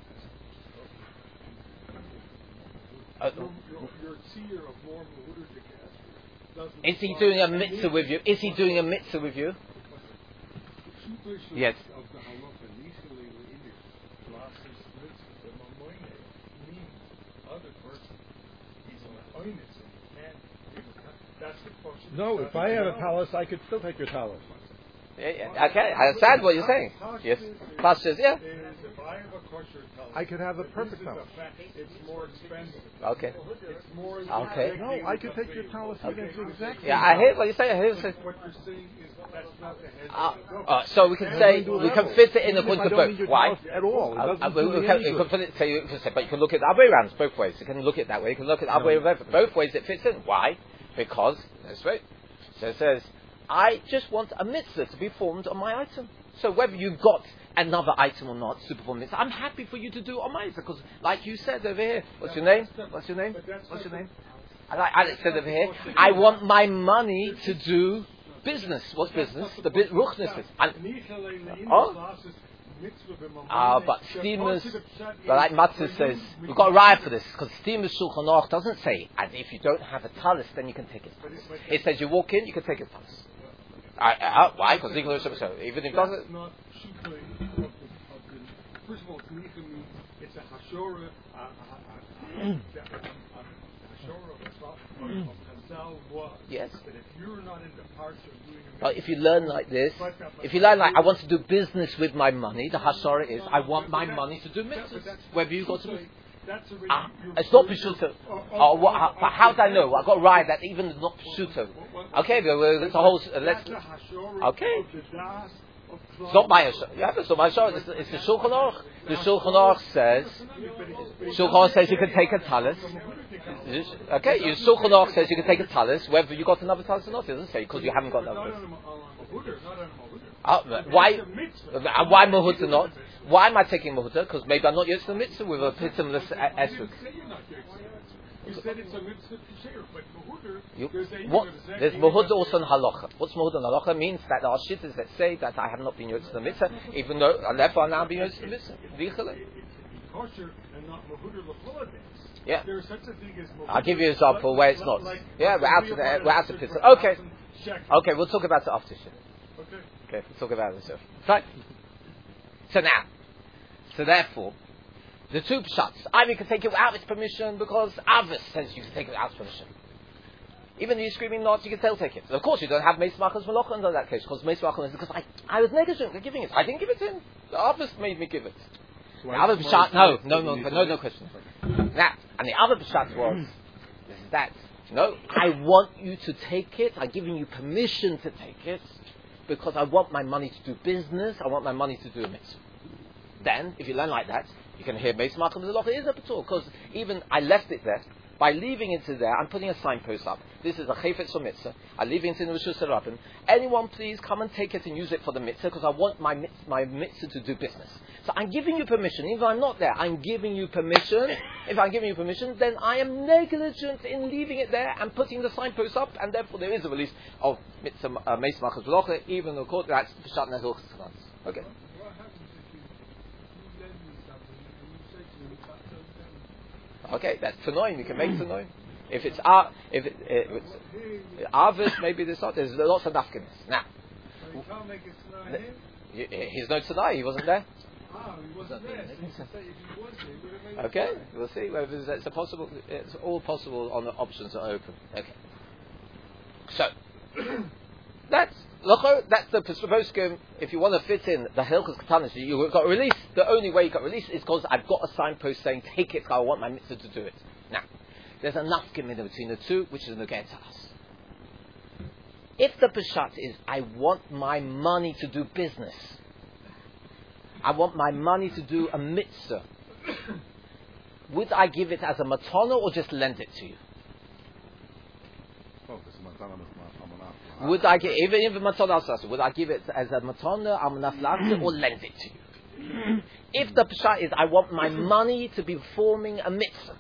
Uh, your, your, your seer of normal Huddik doesn't Is he apply doing a any- mitzvah with you? Is he doing a mitzvah with you? Superstition Yes. of the halacha, initially in it, classes, mitzvahs, and mamoyne, means other person is on a oinus, and you can't, you can't- that's the question. No, if I had a talus, I could still take your talus. Yeah, yeah. Okay, I understand what you're saying. Yes. Pastors, yeah. Is if I have a kosher talus, I could have a this perfect is talus. a fact, it's more expensive. Okay. It's more Okay. No, I could take your talus against you exactly. Yeah, I hear what you're saying. I hear what you're saying. What you're saying is that's not the head Uh, of the goat. uh, so we can say we can fit it in according to both. Why? At all. It Uh, doesn't uh, do we me can, any you good. can put it, so you can say, but you can look at the other way around, both ways. You can look at it that way. You can look at the other way around. Both ways it fits in. Why? Because that's right. So it says I just want a mitzvah to be formed on my item. So whether you got another item or not, to perform mitzvah, I'm happy for you to do on my mitzvah, because like you said over here, what's your name? What's your name? What's your name? I like Alex said over here, I want my money to do business. What's business? The bit ruchnis. Oh? Ah, but Steamers, but like Matzah says, we've got to ride for this, because Steamers Shulchan Aruch doesn't say, and if you don't have a talis, then you can take it. It says you walk in, you can take a talis. I, I, why? Because even if it doesn't. First of all, Tnicha means it's a hashora, a hashora of Chazal was. Yes. But if you're not in the parsha doing a Well, if you learn like this, if you learn like, I want to do business with my money, the hashara is, I want my money to do mitzvahs. Whether you go to ah, it's not Peshuta. Oh, what, how, but how do I know? I've got to ride that even it's not Peshuta. Okay, but it's a whole. Uh, let's. Okay. It's not my Hashara. Yeah, it's not my Hashara. It's, it's the Shulchan Aruch. The Shulchan Aruch says. Shulchan Aruch says you can take a talis. Okay, your Shulchan Aruch says you can take a talis, whether you got another talis or not. It doesn't say because you haven't got another. Uh, why? Uh, why Mahuta not? Why am I taking Mahuta? Because maybe I'm not used to the mitzvah with a pitimless esrog. You said it's a mitzvah to share, but Mahuta, there's a what? There's Mahuta also in Halacha. What's Mahuta in Halacha? Means that there are shittas that say that I have not been used to the mitzvah, even though I therefore now being used to the mitzvah. Kosher and not Mahuta l'chol. Yeah. There's such a thing as Mahuta. I'll give you an example where it's not. Like yeah, we're out of the we're out of pizza. Okay. Okay, we'll talk about it after shit. Okay. Okay, we'll talk about it so. Right. So now, so therefore, the two pshatz, either you can take it without its permission because Avos says you can take it without its permission. Even if you're screaming not, you can still take it. And of course, you don't have Meis Machas Malacha in that case, because Meis Machas is because I, I was negligent in giving it. I didn't give it to him. The Avos made me give it. So the other pshat, no, no, no, no, no question. Now, and the other pshat was is that no, I want you to take it. I'm giving you permission to take it because I want my money to do business. I want my money to do a mitzvah. Then, if you learn like that, you can hear Meis Machas Malacha is a patur, because even I left it there. By leaving it there, I'm putting a signpost up. This is a chayfetz or mitzvah. I'm leaving it in the Rishus HaRabim. Anyone, please come and take it and use it for the mitzvah, because I want my mitzvah, my mitzvah to do business. So I'm giving you permission. Even if I'm not there, I'm giving you permission. If I'm giving you permission, then I am negligent in leaving it there and putting the signpost up, and therefore there is a release of mitzvah uh, Meis Machas Malacha, even though that's Pshat Nehil Chesed. Okay. Okay, that's Tanoim. You can make Tanoim. If it's Ar, if it, it, it's Arvis, maybe there's not. There's lots of nafkinis. Now, you can't make it Tanai him? He's no Tanai. He wasn't there. Ah, he wasn't there. So you say if he was there, he would have made okay, it. We'll see. Whether it's a possible. It's all possible on the options are open. Okay. So that's that's the poskim. If you want to fit in the Hilchos Ketanis, you got released. The only way you got released is because I've got a signpost saying, "Take it, I want my mitzvah to do it." Now, there's a nafkim in between the two, which is Nogei Talis. If the peshat is, I want my money to do business, I want my money to do a mitzvah, would I give it as a matana or just lend it to you? Oh, it's matana. Would I give even if matana? Would I give it as a matana, almanaf or lend it to you? If the pshat is, I want my money to be performing a mitzvah,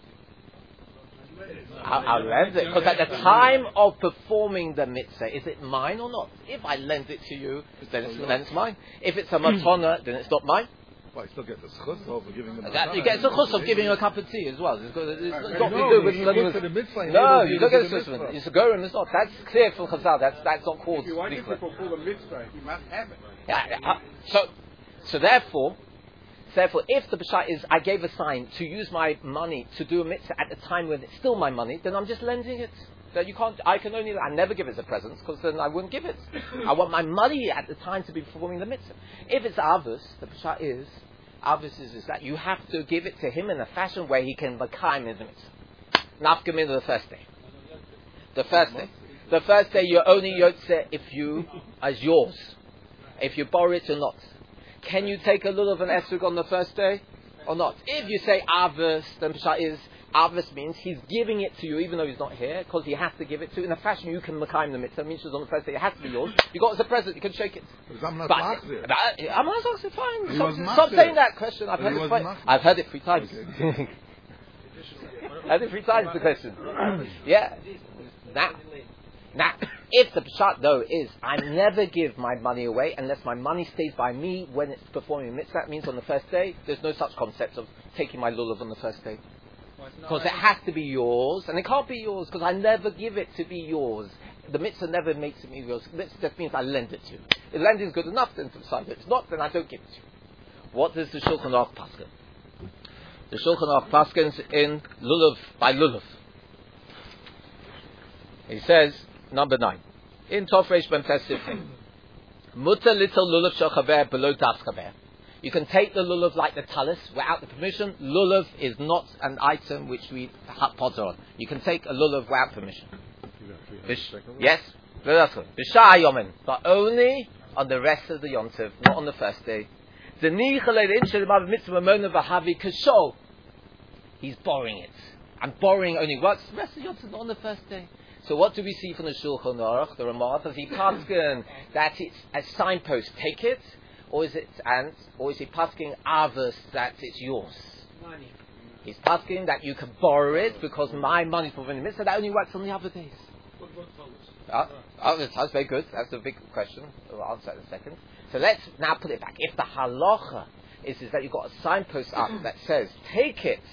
I'll, I'll lend it because at the time of performing the mitzvah, is it mine or not? If I lend it to you, then it's, then it's mine. If it's a matana, then it's not mine. Well, I still get the schus for giving them. That, you get the schus of giving you a cup of tea as well. It's got, it's I, got I to do with you letting the mitzvah, no, you don't get the a schus. It's a gorim. It's not. That's clear from Chazal. That's that's not called. If you want to secret. fulfill the mitzvah, you must have it. Yeah, yeah, uh, so, so therefore, therefore, if the b'shai is, I gave a sign to use my money to do a mitzvah at the time when it's still my money, then I'm just lending it. That you can't, I can only, I never give it as a present because then I wouldn't give it. I want my money at the time to be performing the mitzvah. If it's avos, the b'shai is, avos is, is that you have to give it to him in a fashion where he can bakayim his mitzvah. Nafkamim the first day. The first day. The first day you're only yotze if you, as yours. If you borrow it or not. Can you take a little of an esrog on the first day or not? If you say avos, then pshat is Avos means he's giving it to you even though he's not here, because he has to give it to you. In a fashion you can Mekayim the mitzvah, means on the first day it has to be yours. You got it as a present, you can shake it. I'm not But, machzir. but I'm not saying fine. He Stop, was stop machzir. saying that question. I've He heard it was twice. machzir. I've heard it three times. Okay. I've heard it three times the question. Yeah. Now, now, if the pshat though is, I never give my money away unless my money stays by me when it's performing a mitzvah. That means on the first day, there's no such concept of taking my lulav on the first day. Because it has to be yours, and it can't be yours because I never give it to be yours. The mitzvah never makes it me yours. The mitzvah just means I lend it to you. If lending is good enough, then to decide. If it's not, then I don't give it to you. What does the Shulchan Aruch paskin? The Shulchan Aruch paskins in lulav by lulav. He says, number nine, in Tov Reish Ben Tes Sifrei, Mutter little lulav shachaber below das chaber. You can take the lulav like the talis without the permission. Lulav is not an item which we potter on. You can take a lulav without permission. Bish, yes, that's good. B'shah yomen, but only on the rest of the yontiv, not on the first day. He's borrowing it, and borrowing only works. The rest of the yontiv not on the first day. So what do we see from the Shulchan Aruch? The Ramah does he paskin that it's a signpost. Take it. Or is it and or is he pasking avos that it's yours? Money. He's pasking that you can borrow it because my money is for the mitzvah. That only works on the other days. What about talis? Uh, oh, that's, that's very good. That's a big question. We'll answer that in a second. So let's now put it back. If the halacha is, is that you've got a signpost up that says take it,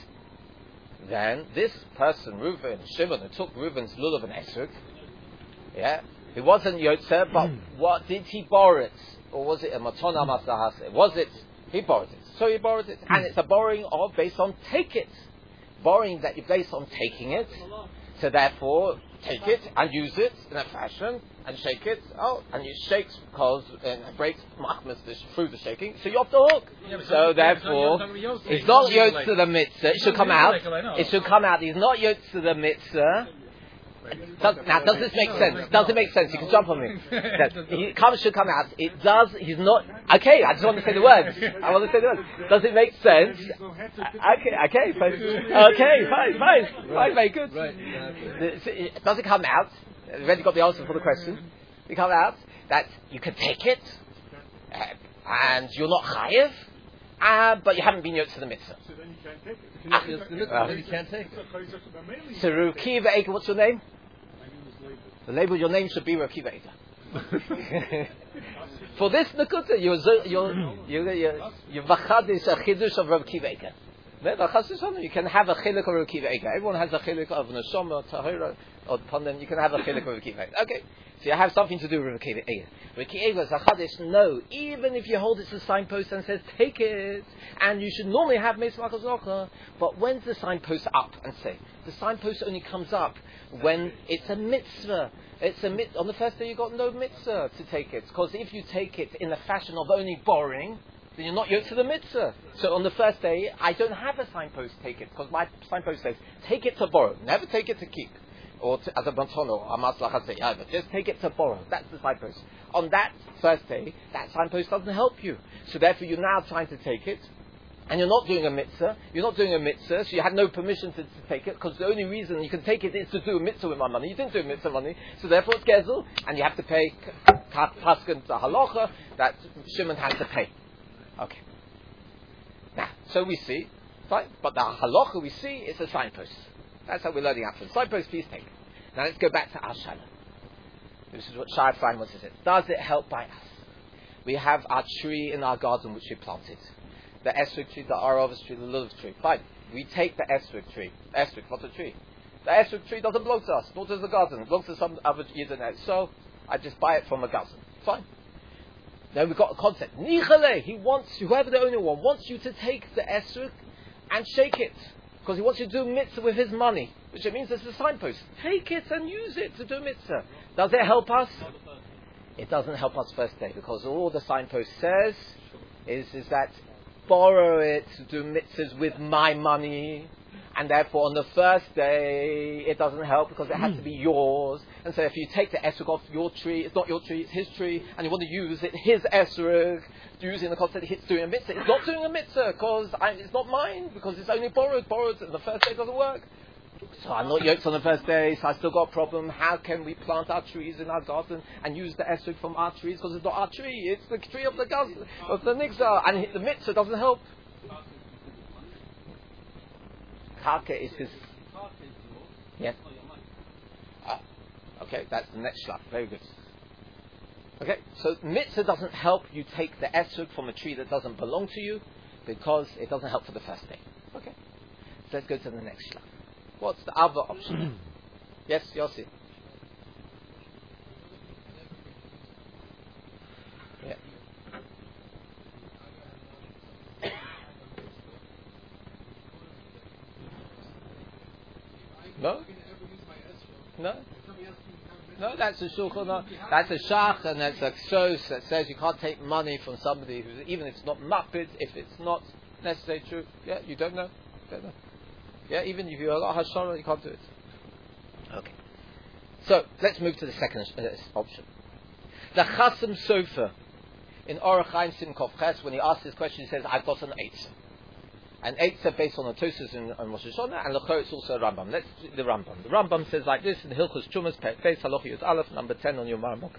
then this person, Reuven, Shimon, who took Reuven's lulav and esrog, yeah, he wasn't yotzer, but what did he borrow it? Or was it a matona masahase? Was it? He borrowed it. So he borrowed it. And it's a borrowing of based on take it. Borrowing that you based on taking it. So therefore, take it and use it in a fashion and shake it. Oh, and you shake because it breaks machmas through the shaking. So you're off the hook. Yeah, so therefore, it's not yotz to the mitzvah. It should come out. It should come out. He's not yotz to the mitzvah. Does, now, does this make sense? Does it make sense? You can jump on me. That he comes should come out. It does. He's not. Okay, I just want to say the words. I want to say the words. Does it make sense? Okay, okay, fine. Okay, fine, fine, fine, very good. Does it come out? We've already got the answer for the question. It come out that you can take it, uh, and you're not chayiv, uh, but you haven't been yoked to the mitzvah. So then you can't take it. Ah, uh, then you can't take it. So Rukiva Eger, what's your name? The label, your name should be Rukiva Eger. For this Nakuta, you're you're you're you're you're vachadish a chidush of Rukiva Eger. You can have a chiluk of Rukiva Eger. Everyone has a chiluk of Neshama, Tahira, or upon them. You can have a chiluk of Rukiva Eger. Okay, so you have something to do with Rukiva Eger. Rukiva Eger is a chadish. No, even if you hold it to the signpost and says take it, and you should normally have Meis Malchus Zocha, but when's the signpost up and say? The signpost only comes up when it's a mitzvah. It's a mit- on the first day you got no mitzvah to take it, because if you take it in the fashion of only borrowing, then you're not yoked to the mitzvah. So on the first day, I don't have a signpost take it, because my signpost says take it to borrow, never take it to keep, or to, as a bantono or a maslachase, either. Just take it to borrow. That's the signpost. On that first day, that signpost doesn't help you. So therefore, you're now trying to take it. And you're not doing a mitzvah, you're not doing a mitzvah, so you had no permission to, to take it, because the only reason you can take it is to do a mitzvah with my money. You didn't do a mitzvah money, so therefore it's gezel, and you have to pay paskin to halacha, that Shimon has to pay. Okay. Now, so we see, fine, but the halacha we see is a signpost. That's how we're learning out from signpost, please take it. Now let's go back to our Shaila. This is what Shai Frein wants to say. Does it help by us? We have our tree in our garden which we planted. The esrog tree, the aravos tree, the lulav tree. Fine. We take the esrog tree. Esrog, what's a tree? The esrog tree doesn't belong to us, nor does the garden. It belongs to some other Yidden. So, I just buy it from a garden. Fine. Then we've got a concept. Nichale, he wants, whoever the owner one, wants you to take the esrog and shake it. Because he wants you to do mitzvah with his money. Which it means it's a signpost. Take it and use it to do mitzvah. Does it help us? It doesn't help us first day. Because all the signpost says is, is that borrow it to do mitzvahs with my money, And therefore, on the first day, it doesn't help because it has to be yours. And so if you take the esrog off your tree, it's not your tree, it's his tree, and you want to use it, his esrog, using the concept that it's doing a mitzvah. It's not doing a mitzvah because it's not mine, because it's only borrowed, borrowed, and the first day doesn't work. So I'm not yoked on the first day, so I still got a problem. How can we plant our trees in our garden and use the esrog from our trees? Because it's not our tree, it's the tree of the gaz, of the nigzar, and the mitzvah doesn't help. Karka is his. Yes. Ah, okay, that's the next slide. Very good. Okay, so mitzvah doesn't help you take the esrog from a tree that doesn't belong to you because it doesn't help for the first day. Okay, so let's go to the next slide. What's the other option? Yes, Yossi. Yeah. No? No? No, that's a shulchan. No. That's a shach, and that's a ksos that says you can't take money from somebody who's, even if it's not mapid, if it's not necessarily true. Yeah, you don't know. Don't know. Yeah, even if you're a hashara, you can't do it. Okay. So let's move to the second uh, option. The Chasam Sofer in Orach Chaim Simkov Ches, when he asks this question, he says, "I've got an eitzah." An eitzah based on the Tosas in Rosh Hashanah, and L'chor it's also a Rambam. Let's do the Rambam. The Rambam says like this in Hilchos Chumas Beis Halacha Yud Aleph, number ten on your Maramok.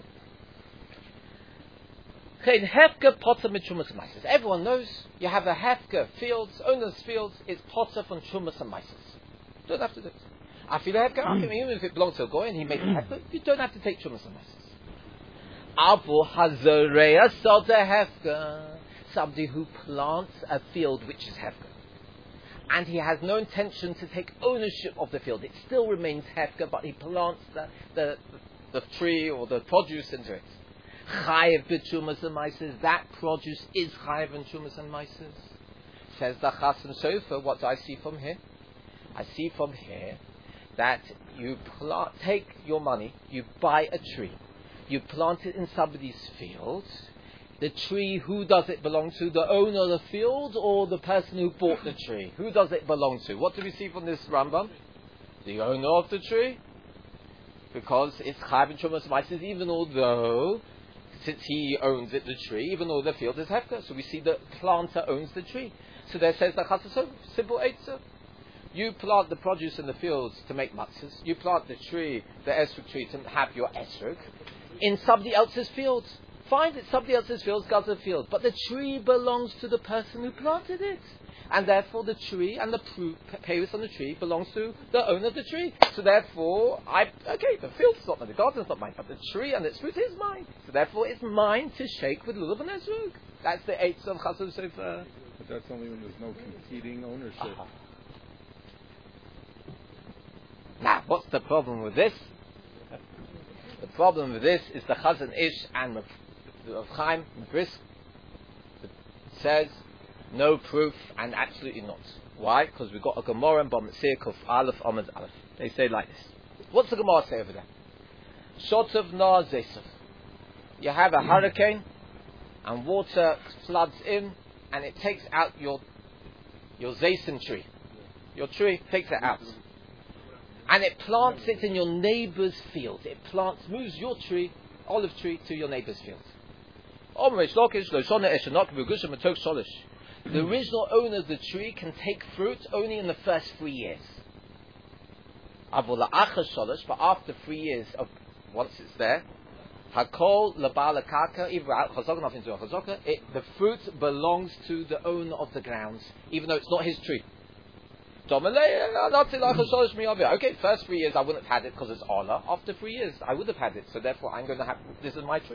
Everyone knows you have a hefker fields, owner's fields, it's potter from Chumas and Maises. Don't have to do it. I feel a hefker, even if it belongs to a goy and he makes a hefker, you don't have to take Chumas and Maises. Abu Hazareya Soda hefker, somebody who plants a field which is hefker, and he has no intention to take ownership of the field. It still remains hefker, but he plants the the, the, the tree or the produce into it. Chayev b'chumas and maises. That produce is chayev in chumas and maises. Says the Chasam Sofer. What do I see from here? I see from here that you plant, take your money, you buy a tree, you plant it in somebody's field. The tree, who does it belong to? The owner of the field or the person who bought the tree? Who does it belong to? What do we see from this Rambam? The owner of the tree, because it's chayev in chumas and maises, even although, since he owns it, the tree, even though the field is hefker. So we see the planter owns the tree. So there says the Chasam, simple eitzah. You plant the produce in the fields to make matzahs. You plant the tree, the esrog tree, to have your esrog in somebody else's field. Fine, it's somebody else's field, Gaza field. But the tree belongs to the person who planted it. And therefore the tree and the payus on the tree belongs to the owner of the tree. So therefore, I okay, the field's not mine, the garden's not mine, but the tree and its fruit is mine. So therefore it's mine to shake with lulav and esrog. That's the eighth of Chasam Sofer. But that's only when there's no competing ownership. Uh-huh. Now, what's the problem with this? The problem with this is the Chazon Ish and Rav Chaim Brisk says no proof, and absolutely not. Why? Because we've got a Gemara and Bamitzir Kuf Aleph Amud Aleph. They say like this. What's the Gemara say over there? Shotov Na Zesav. You have a hurricane, and water floods in, and it takes out your your Zaysim tree. Your tree takes it out. And it plants it in your neighbour's field. It plants, moves your tree, olive tree, to your neighbour's field. The original owner of the tree can take fruit only in the first three years. But after three years, of once it's there, Hakol Labala Kaka, the fruit belongs to the owner of the grounds, even though it's not his tree. Okay, first three years I wouldn't have had it because it's Allah. After three years I would have had it, so therefore I'm going to have, this is my tree.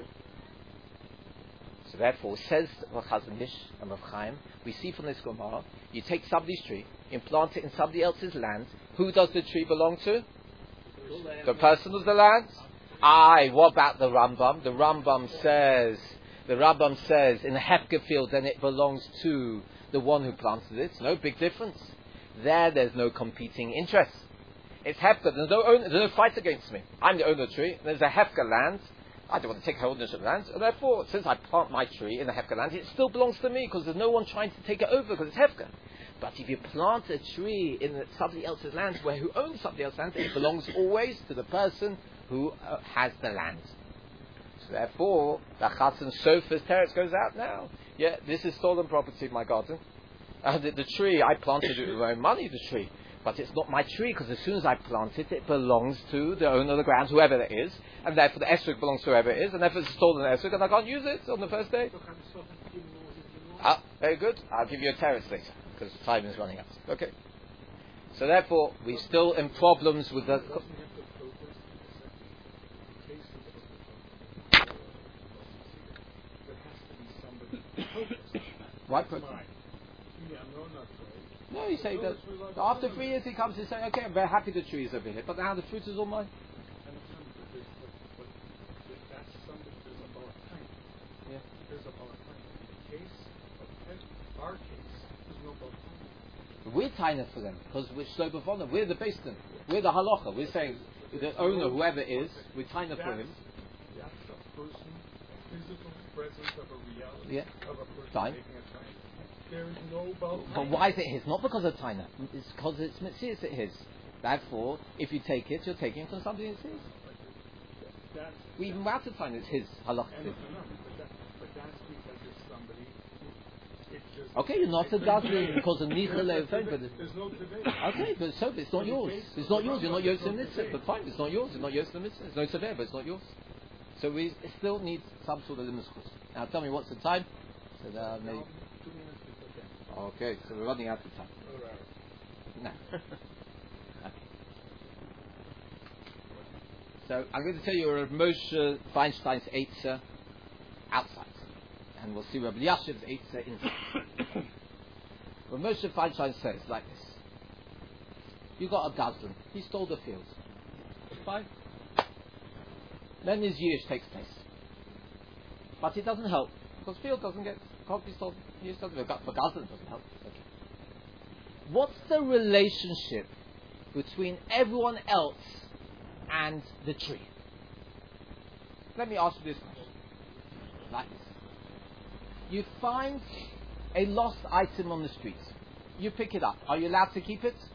So therefore, says Chazon Ish and Rav Chaim, we see from this Gemara, you take somebody's tree, implant it in somebody else's land. Who does the tree belong to? The person of the land. Aye, what about the Rambam? The Rambam says, the Rambam says, in the Hefker field, then it belongs to the one who planted it. No big difference. There, there's no competing interests. It's Hefker. There's no owner, there's no fight against me. I'm the owner of the tree. There's a Hefker land. I don't want to take ownership of land. And therefore, since I plant my tree in the Hefker land, it still belongs to me because there's no one trying to take it over because it's Hefker. But if you plant a tree in somebody else's land, where who owns somebody else's land, it belongs always to the person who uh, has the land. So therefore, the Chassan Sofa's teretz goes out now. Yeah, this is stolen property in my garden. And the, the tree, I planted it with my own money, the tree. But it's not my tree, because as soon as I plant it, it belongs to the owner of the ground, whoever that is. And therefore the esrog belongs to whoever it is. And therefore it's a stolen esrog, and I can't use it on the first day. Ah, very good. I'll give you a teretz later, because time is running out. Okay. So therefore, we're still in problems with the... Why put? No, you say that after three years he comes and says, okay, I'm very happy the tree is over here, but now the fruit is all mine. Yeah. We're tying it for them because we're slow before them. We're the basin. We're the halacha. We're saying the owner, whoever it is, we're tying it for him. That's a person, physical presence of a reality Yeah. of a person Time. making a time. There is no about But why is it his? Not because of Taina. It's because it's Metzias it his. Therefore, if you take it, you're taking it from somebody that's his. That's, We even without the Taina, it's his halach. and it's enough, but, that, but that's because it's somebody who, it's just... Okay, you're not a Gazli because of Nichel There's thing, but there's no debate. okay, but so it's not yours. It's not yours. You're not Yosef Mitzvah, but fine, it's not yours. It's not Yosef Mitzvah. It's no Sever, but it's not yours. So we still need some sort of limit. Now tell me what's the time? So uh, maybe. Two minutes is okay. Okay, so we're running out of time. All right. No. Okay. So I'm going to tell you Rav Moshe Feinstein's Eitzah outside, and we'll see Rav Elyashiv's Eitzah inside. Rav Moshe Feinstein says like this: you got a Gazlan, he stole the field. Fine. Then his Yish takes place, but it doesn't help because field doesn't get can't be stolen. Yish doesn't. But Gazlan doesn't help. Okay. What's the relationship between everyone else and the tree? Let me ask you this question. Like this. You find a lost item on the street. You pick it up. Are you allowed to keep it?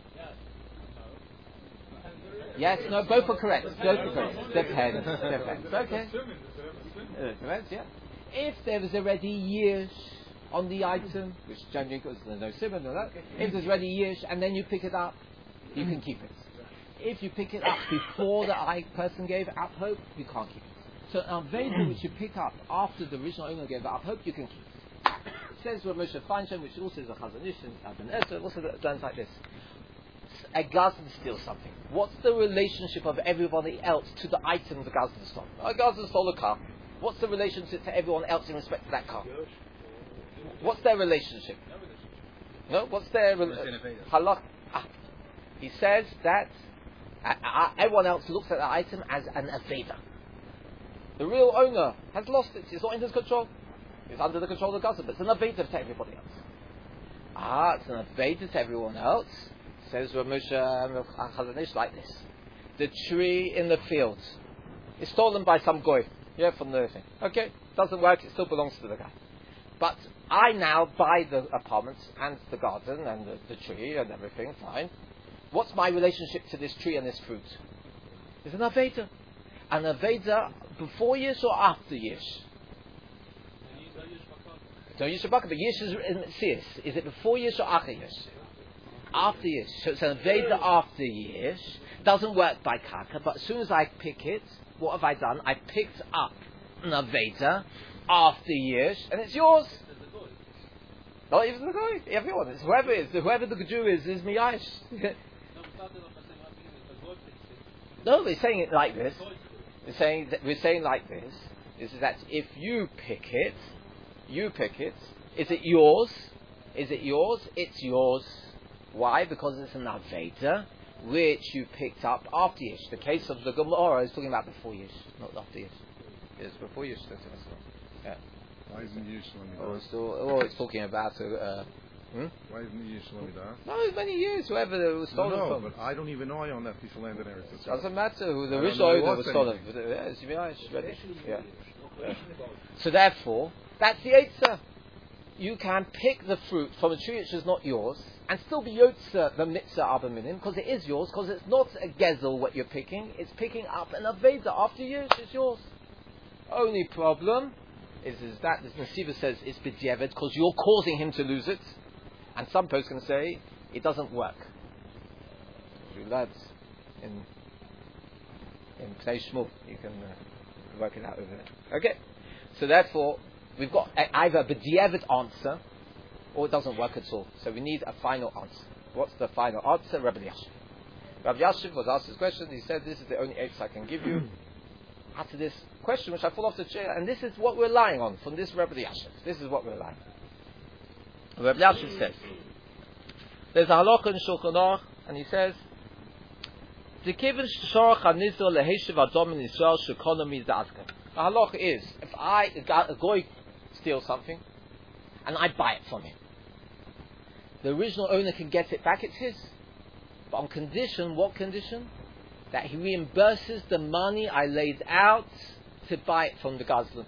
Yes, no, both are correct. Both are correct. Depends. Depends. Okay. Uh, depends, yeah. If there is already years on the item, which generally because there's no simon or that, if there's already years and then you pick it up, you can keep it. If you pick it up before the I person gave up hope, you can't keep it. So an Aveda which you pick up after the original owner gave up hope, you can keep it. It says Rav Moshe Feinstein, which also is a Chazanish and Aben Ezra, also learns like this. A Gazlan steals something. What's the relationship of everybody else to the item the Gazlan stole? A Gazlan stole a car. What's the relationship to everyone else in respect to that car? What's their relationship? No, what's their relationship? Halach. Ah. He says that uh, uh, everyone else looks at the item as an Aveda. The real owner has lost it. It's not in his control. It's under the control of the Gazlan, but it's an Aveda to everybody else. Ah, it's an Aveda to everyone else. Says Rav Moshe Chazanish like this: the tree in the field is stolen by some goy, yeah, from the thing. Okay, doesn't work. It still belongs to the guy. But I now buy the apartment and the garden and the, the tree and everything. Fine. What's my relationship to this tree and this fruit? It's an Aveda. An Aveda before Yish or after Yish? Don't use Shabbat, but Yish is in Metzias. Is it before Yish or after Yish? After Yish. So it's an Aveda after Yish. Doesn't work by Karka, but as soon as I pick it, what have I done? I picked up an Aveda after Yish, and it's yours. Not even the guy, everyone. It's whoever it is. Whoever the Jew is, is Miyash. No, we're saying it like this. We're saying that we're saying like this. Is that if you pick it, you pick it. Is it yours? Is it yours? It's yours. Why? Because it's an Aveda which you picked up after Yish. The case of the Gemara is talking about before Yish, not after Yish. It's before Yish. Yeah. Why isn't Yish Lamida? Oh, it's, still, oh, it's talking about. Uh, hmm? Why isn't Yish Lamida? No, it's many years. Whoever it was stolen no, no, from. but I don't even know I own that piece of land in Eretz Yisrael. Doesn't matter who the I original don't know owner was what's stolen. anything. Yeah, it's Yish, ready. Yeah. Yeah. So therefore, that's the Eitzah. you can pick the fruit from a tree which is not yours and still be yotzer the mitzvah arba minim because it is yours, because it's not a gezel what you're picking, it's picking up an aveda after years, it's yours. Only problem is, is that the Nesiva says it's b'diavad because you're causing him to lose it, and some folks can say it doesn't work. You lads in in Pnei Shmuel, you can uh, work it out over there. Okay, so therefore we've got a, either a b'diavad answer or it doesn't work at all. So we need a final answer. What's the final answer? Rabbi Yashiv. Rabbi Yashiv was asked this question. He said, "This is the only answer I can give you." After this question, which I fall off the chair, and this is what we're lying on from this Rabbi Yashiv. This is what we're lying on. Rabbi Yashiv says, there's a halacha in Shulchan Aruch, and he says, the halacha is, if I, a goy steals something, and I buy it from him, the original owner can get it back, it's his. But on condition, what condition? That he reimburses the money I laid out to buy it from the Gazlan.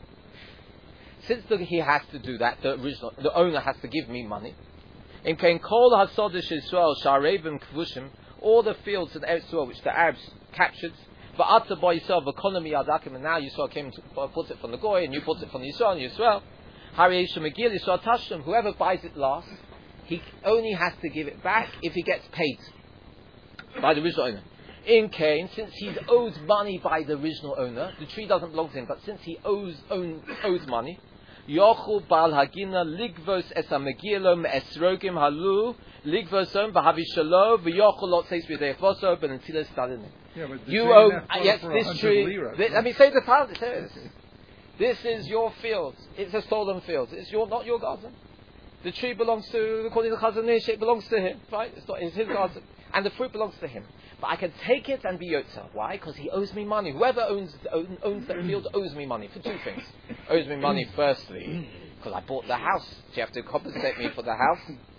Since the, he has to do that, the original, the owner has to give me money. In Kain Kol HaSodish Yisrael Sharevim Kvushim, all the fields in Eretz Yisrael which the Arabs captured, but after by Yisrael economy Adakim, and now Yisrael came to put it from the Goy, and you put it from Yisrael, and Yisrael, Hari Yisrael Megil Yisrael Tashlim, whoever buys it last, he only has to give it back if he gets paid by the original owner. In Cain, since he's owed money by the original owner, the tree doesn't belong to him, but since he owes own, owes money, Yochul Bal Hagina Ligvos Esa Megilo Me'esrogim Halu Ligvosom Bahavishalo V'Yochul Lot Seis V'Deifoso Benentilas Stalin. You owe, uh, yes, this tree, this, let me say the part, it says, this is your field, it's a stolen field, it's your, not your garden. The tree belongs to, according to Chazon Ish, it belongs to him, right? It's, not, it's his garden. And the fruit belongs to him. But I can take it and be yotzer. Why? Because he owes me money. Whoever owns own, owns that field owes me money for two things. Owes me money, firstly, because I bought the house. So you have to compensate me for the house.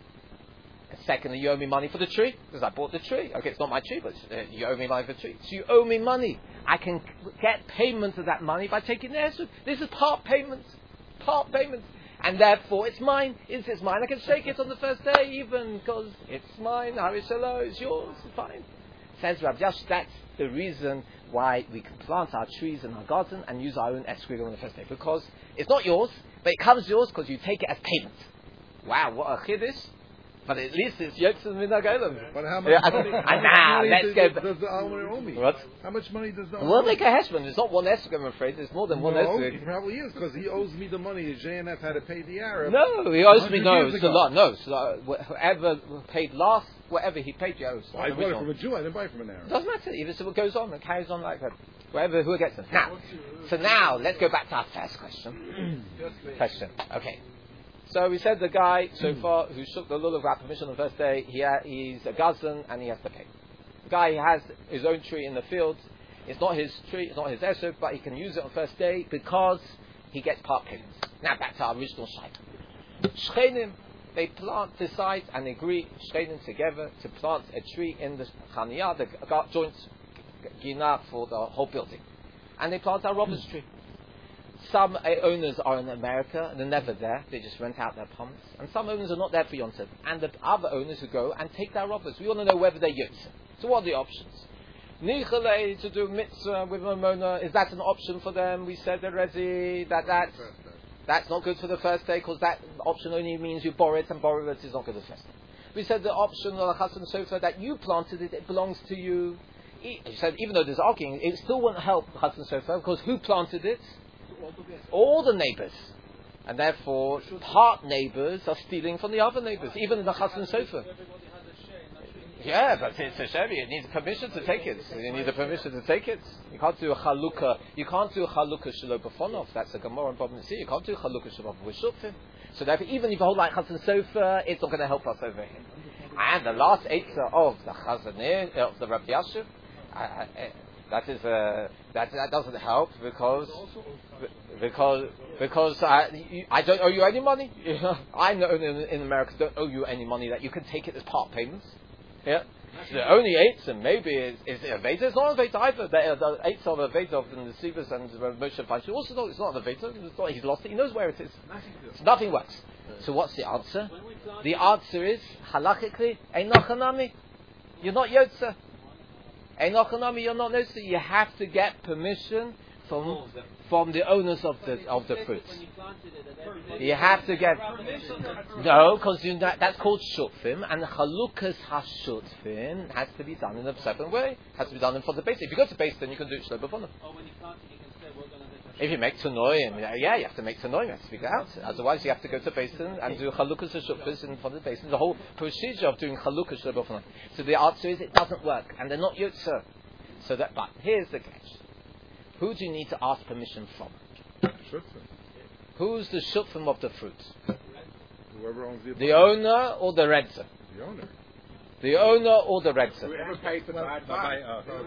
And secondly, you owe me money for the tree, because I bought the tree. Okay, it's not my tree, but uh, you owe me money for the tree. So you owe me money. I can get payment of that money by taking the esrog. This is part payment. Part payment. And therefore, it's mine. It's, it's mine. I can shake it on the first day, even because it's mine. Harishalo, it's yours. It's fine. Says Rav Yash, that's the reason why we can plant our trees in our garden and use our own esrog on the first day, because it's not yours, but it comes yours because you take it as payment. Wow, what a chiddush! But at least it's Yotzim Minhag Olam. But how much yeah, money, and how now, much let's money go does, does the owner owe me? What? How much money does the owner We'll owe me? make a heshbon. It's not one esrog, I'm afraid. There's more than one no, esrog. It probably is, because he owes me the money. J N F had to pay the Arab. No, he owes me, no, years it's a ago. lot. No, so, uh, wh- whoever paid last, whatever he paid, you owe. Well, I bought it from a Jew. I didn't buy it from an Arab. Doesn't matter. Even so, it goes on. It carries on like that. Whoever, who gets it. Now, so now, let's go back to our first question. question. Okay. So we said the guy so far who shook the lulav without permission on the first day, he ha- he's a gazan and he has to pay. The guy has his own tree in the field. It's not his tree, it's not his esrog, but he can use it on the first day because he gets part payments. Now back to our original shaykh. Shchenim, they plant, decide and agree, shchenim together, to plant a tree in the chaniyah, the joint gina for the whole building. And they plant a robber's tree. Some uh, owners are in America and they're never there. They just rent out their palms. And some owners are not there for Yom Tov. And the other owners who go and take their robbers. We want to know whether they're Yotze. So what are the options? Nichale, to do mitzvah with Mamona, is that an option for them? We said already that that's, that's not good for the first day, because that option only means you borrow it, and borrow it is not good for the first day. We said the option of the Chassan Sofa, that you planted it, it belongs to you. You said even though there's arguing, it still won't help Chassan Sofa, because who planted it? All the neighbours, and therefore part neighbours are stealing from the other neighbours, even in the Chassan Sofa. Yeah, but it's a Shevi. It needs permission to take it. You need a permission to take it. You can't do a chalukah. You can't do a chalukah shelo b'fonov. That's a Gemara and problem. See, you can't do a chalukah shelo b'shufim. So therefore, even if you hold like Chassan Sofa, it's not going to help us over here. And the last eitzah of the Chazanir, of the Rabbi Yashiv, I, I, that is uh, that that doesn't help because because because I you, I don't owe you any money. I know in, in America don't owe you any money that you can take it as part payments. Yeah, so the only eights and maybe is is it a Veda? It's not a Veda either. The, the eights of a Veda of the Nesivas and Moshe Feinstein also not. It's not a Veda. It's not. He's lost it. He knows where it is. So nothing works. So what's the answer? The answer is, halachically, Einochanami. You're not Yotza. Einochanami, you're not Yotza. You have to get permission from from the owners of the of the fruit. You have to get no, because that, that's called shutfim, and chalukas hashutfim has to be done in a certain way. Has to be done in front of the base. If you go to base, then you can do it shlo b'fonim. If you make tanoim, yeah, you have to make tanoim. You have to figure out. Otherwise, you have to go to basin and do chalukas hashutfim in front of the basin. The whole procedure of doing chalukas shlo b'fonim. So the answer is it doesn't work, and they're not yotzer. So that, but here's the catch. Who do you need to ask permission from? Shutfim. Who's the shutfim of the fruit? Whoever owns the The owner or the redzer? The owner. The owner or the redzer? Whoever pays the bad buy.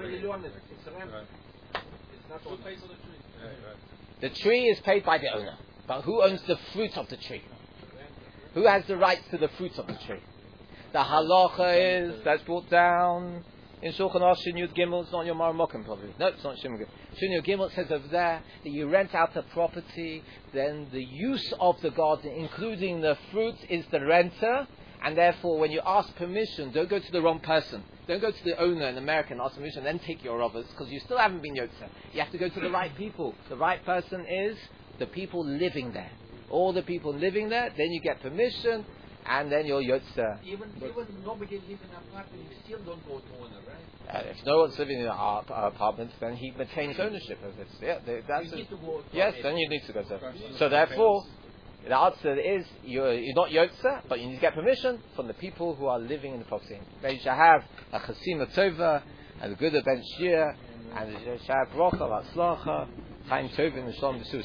The tree is paid by the owner. But who owns the fruit of the tree? Who has the rights to the fruit of the tree? The halacha is, that's brought down in Shulchan Aruch Shin Yud Gimel. It's not in your Maramokim probably. No, it's not Shin Yud Gimel. Shin Yud Gimel says over there that you rent out a property, then the use of the garden, including the fruit, is the renter, and therefore when you ask permission, don't go to the wrong person. Don't go to the owner in America and ask permission, then take your robbers, because you still haven't been Yotzer. You have to go to the right people. The right person is the people living there. All the people living there, then you get permission, and then you're Yotzer. Even, even nobody lives in an apartment, you still don't go to owner, right? Uh, if no one's living in an ap- apartment, then he maintains ownership of it. Yeah, they, that's You a, need to go to yes, it. then you need to go to. So therefore, the answer is you're, you're not Yotzer, but you need to get permission from the people who are living in the property. They should have a chasima tova, and a good ben shir, and they should have bracha, v'atzlacha, chaim tovim, and shalom v'sus.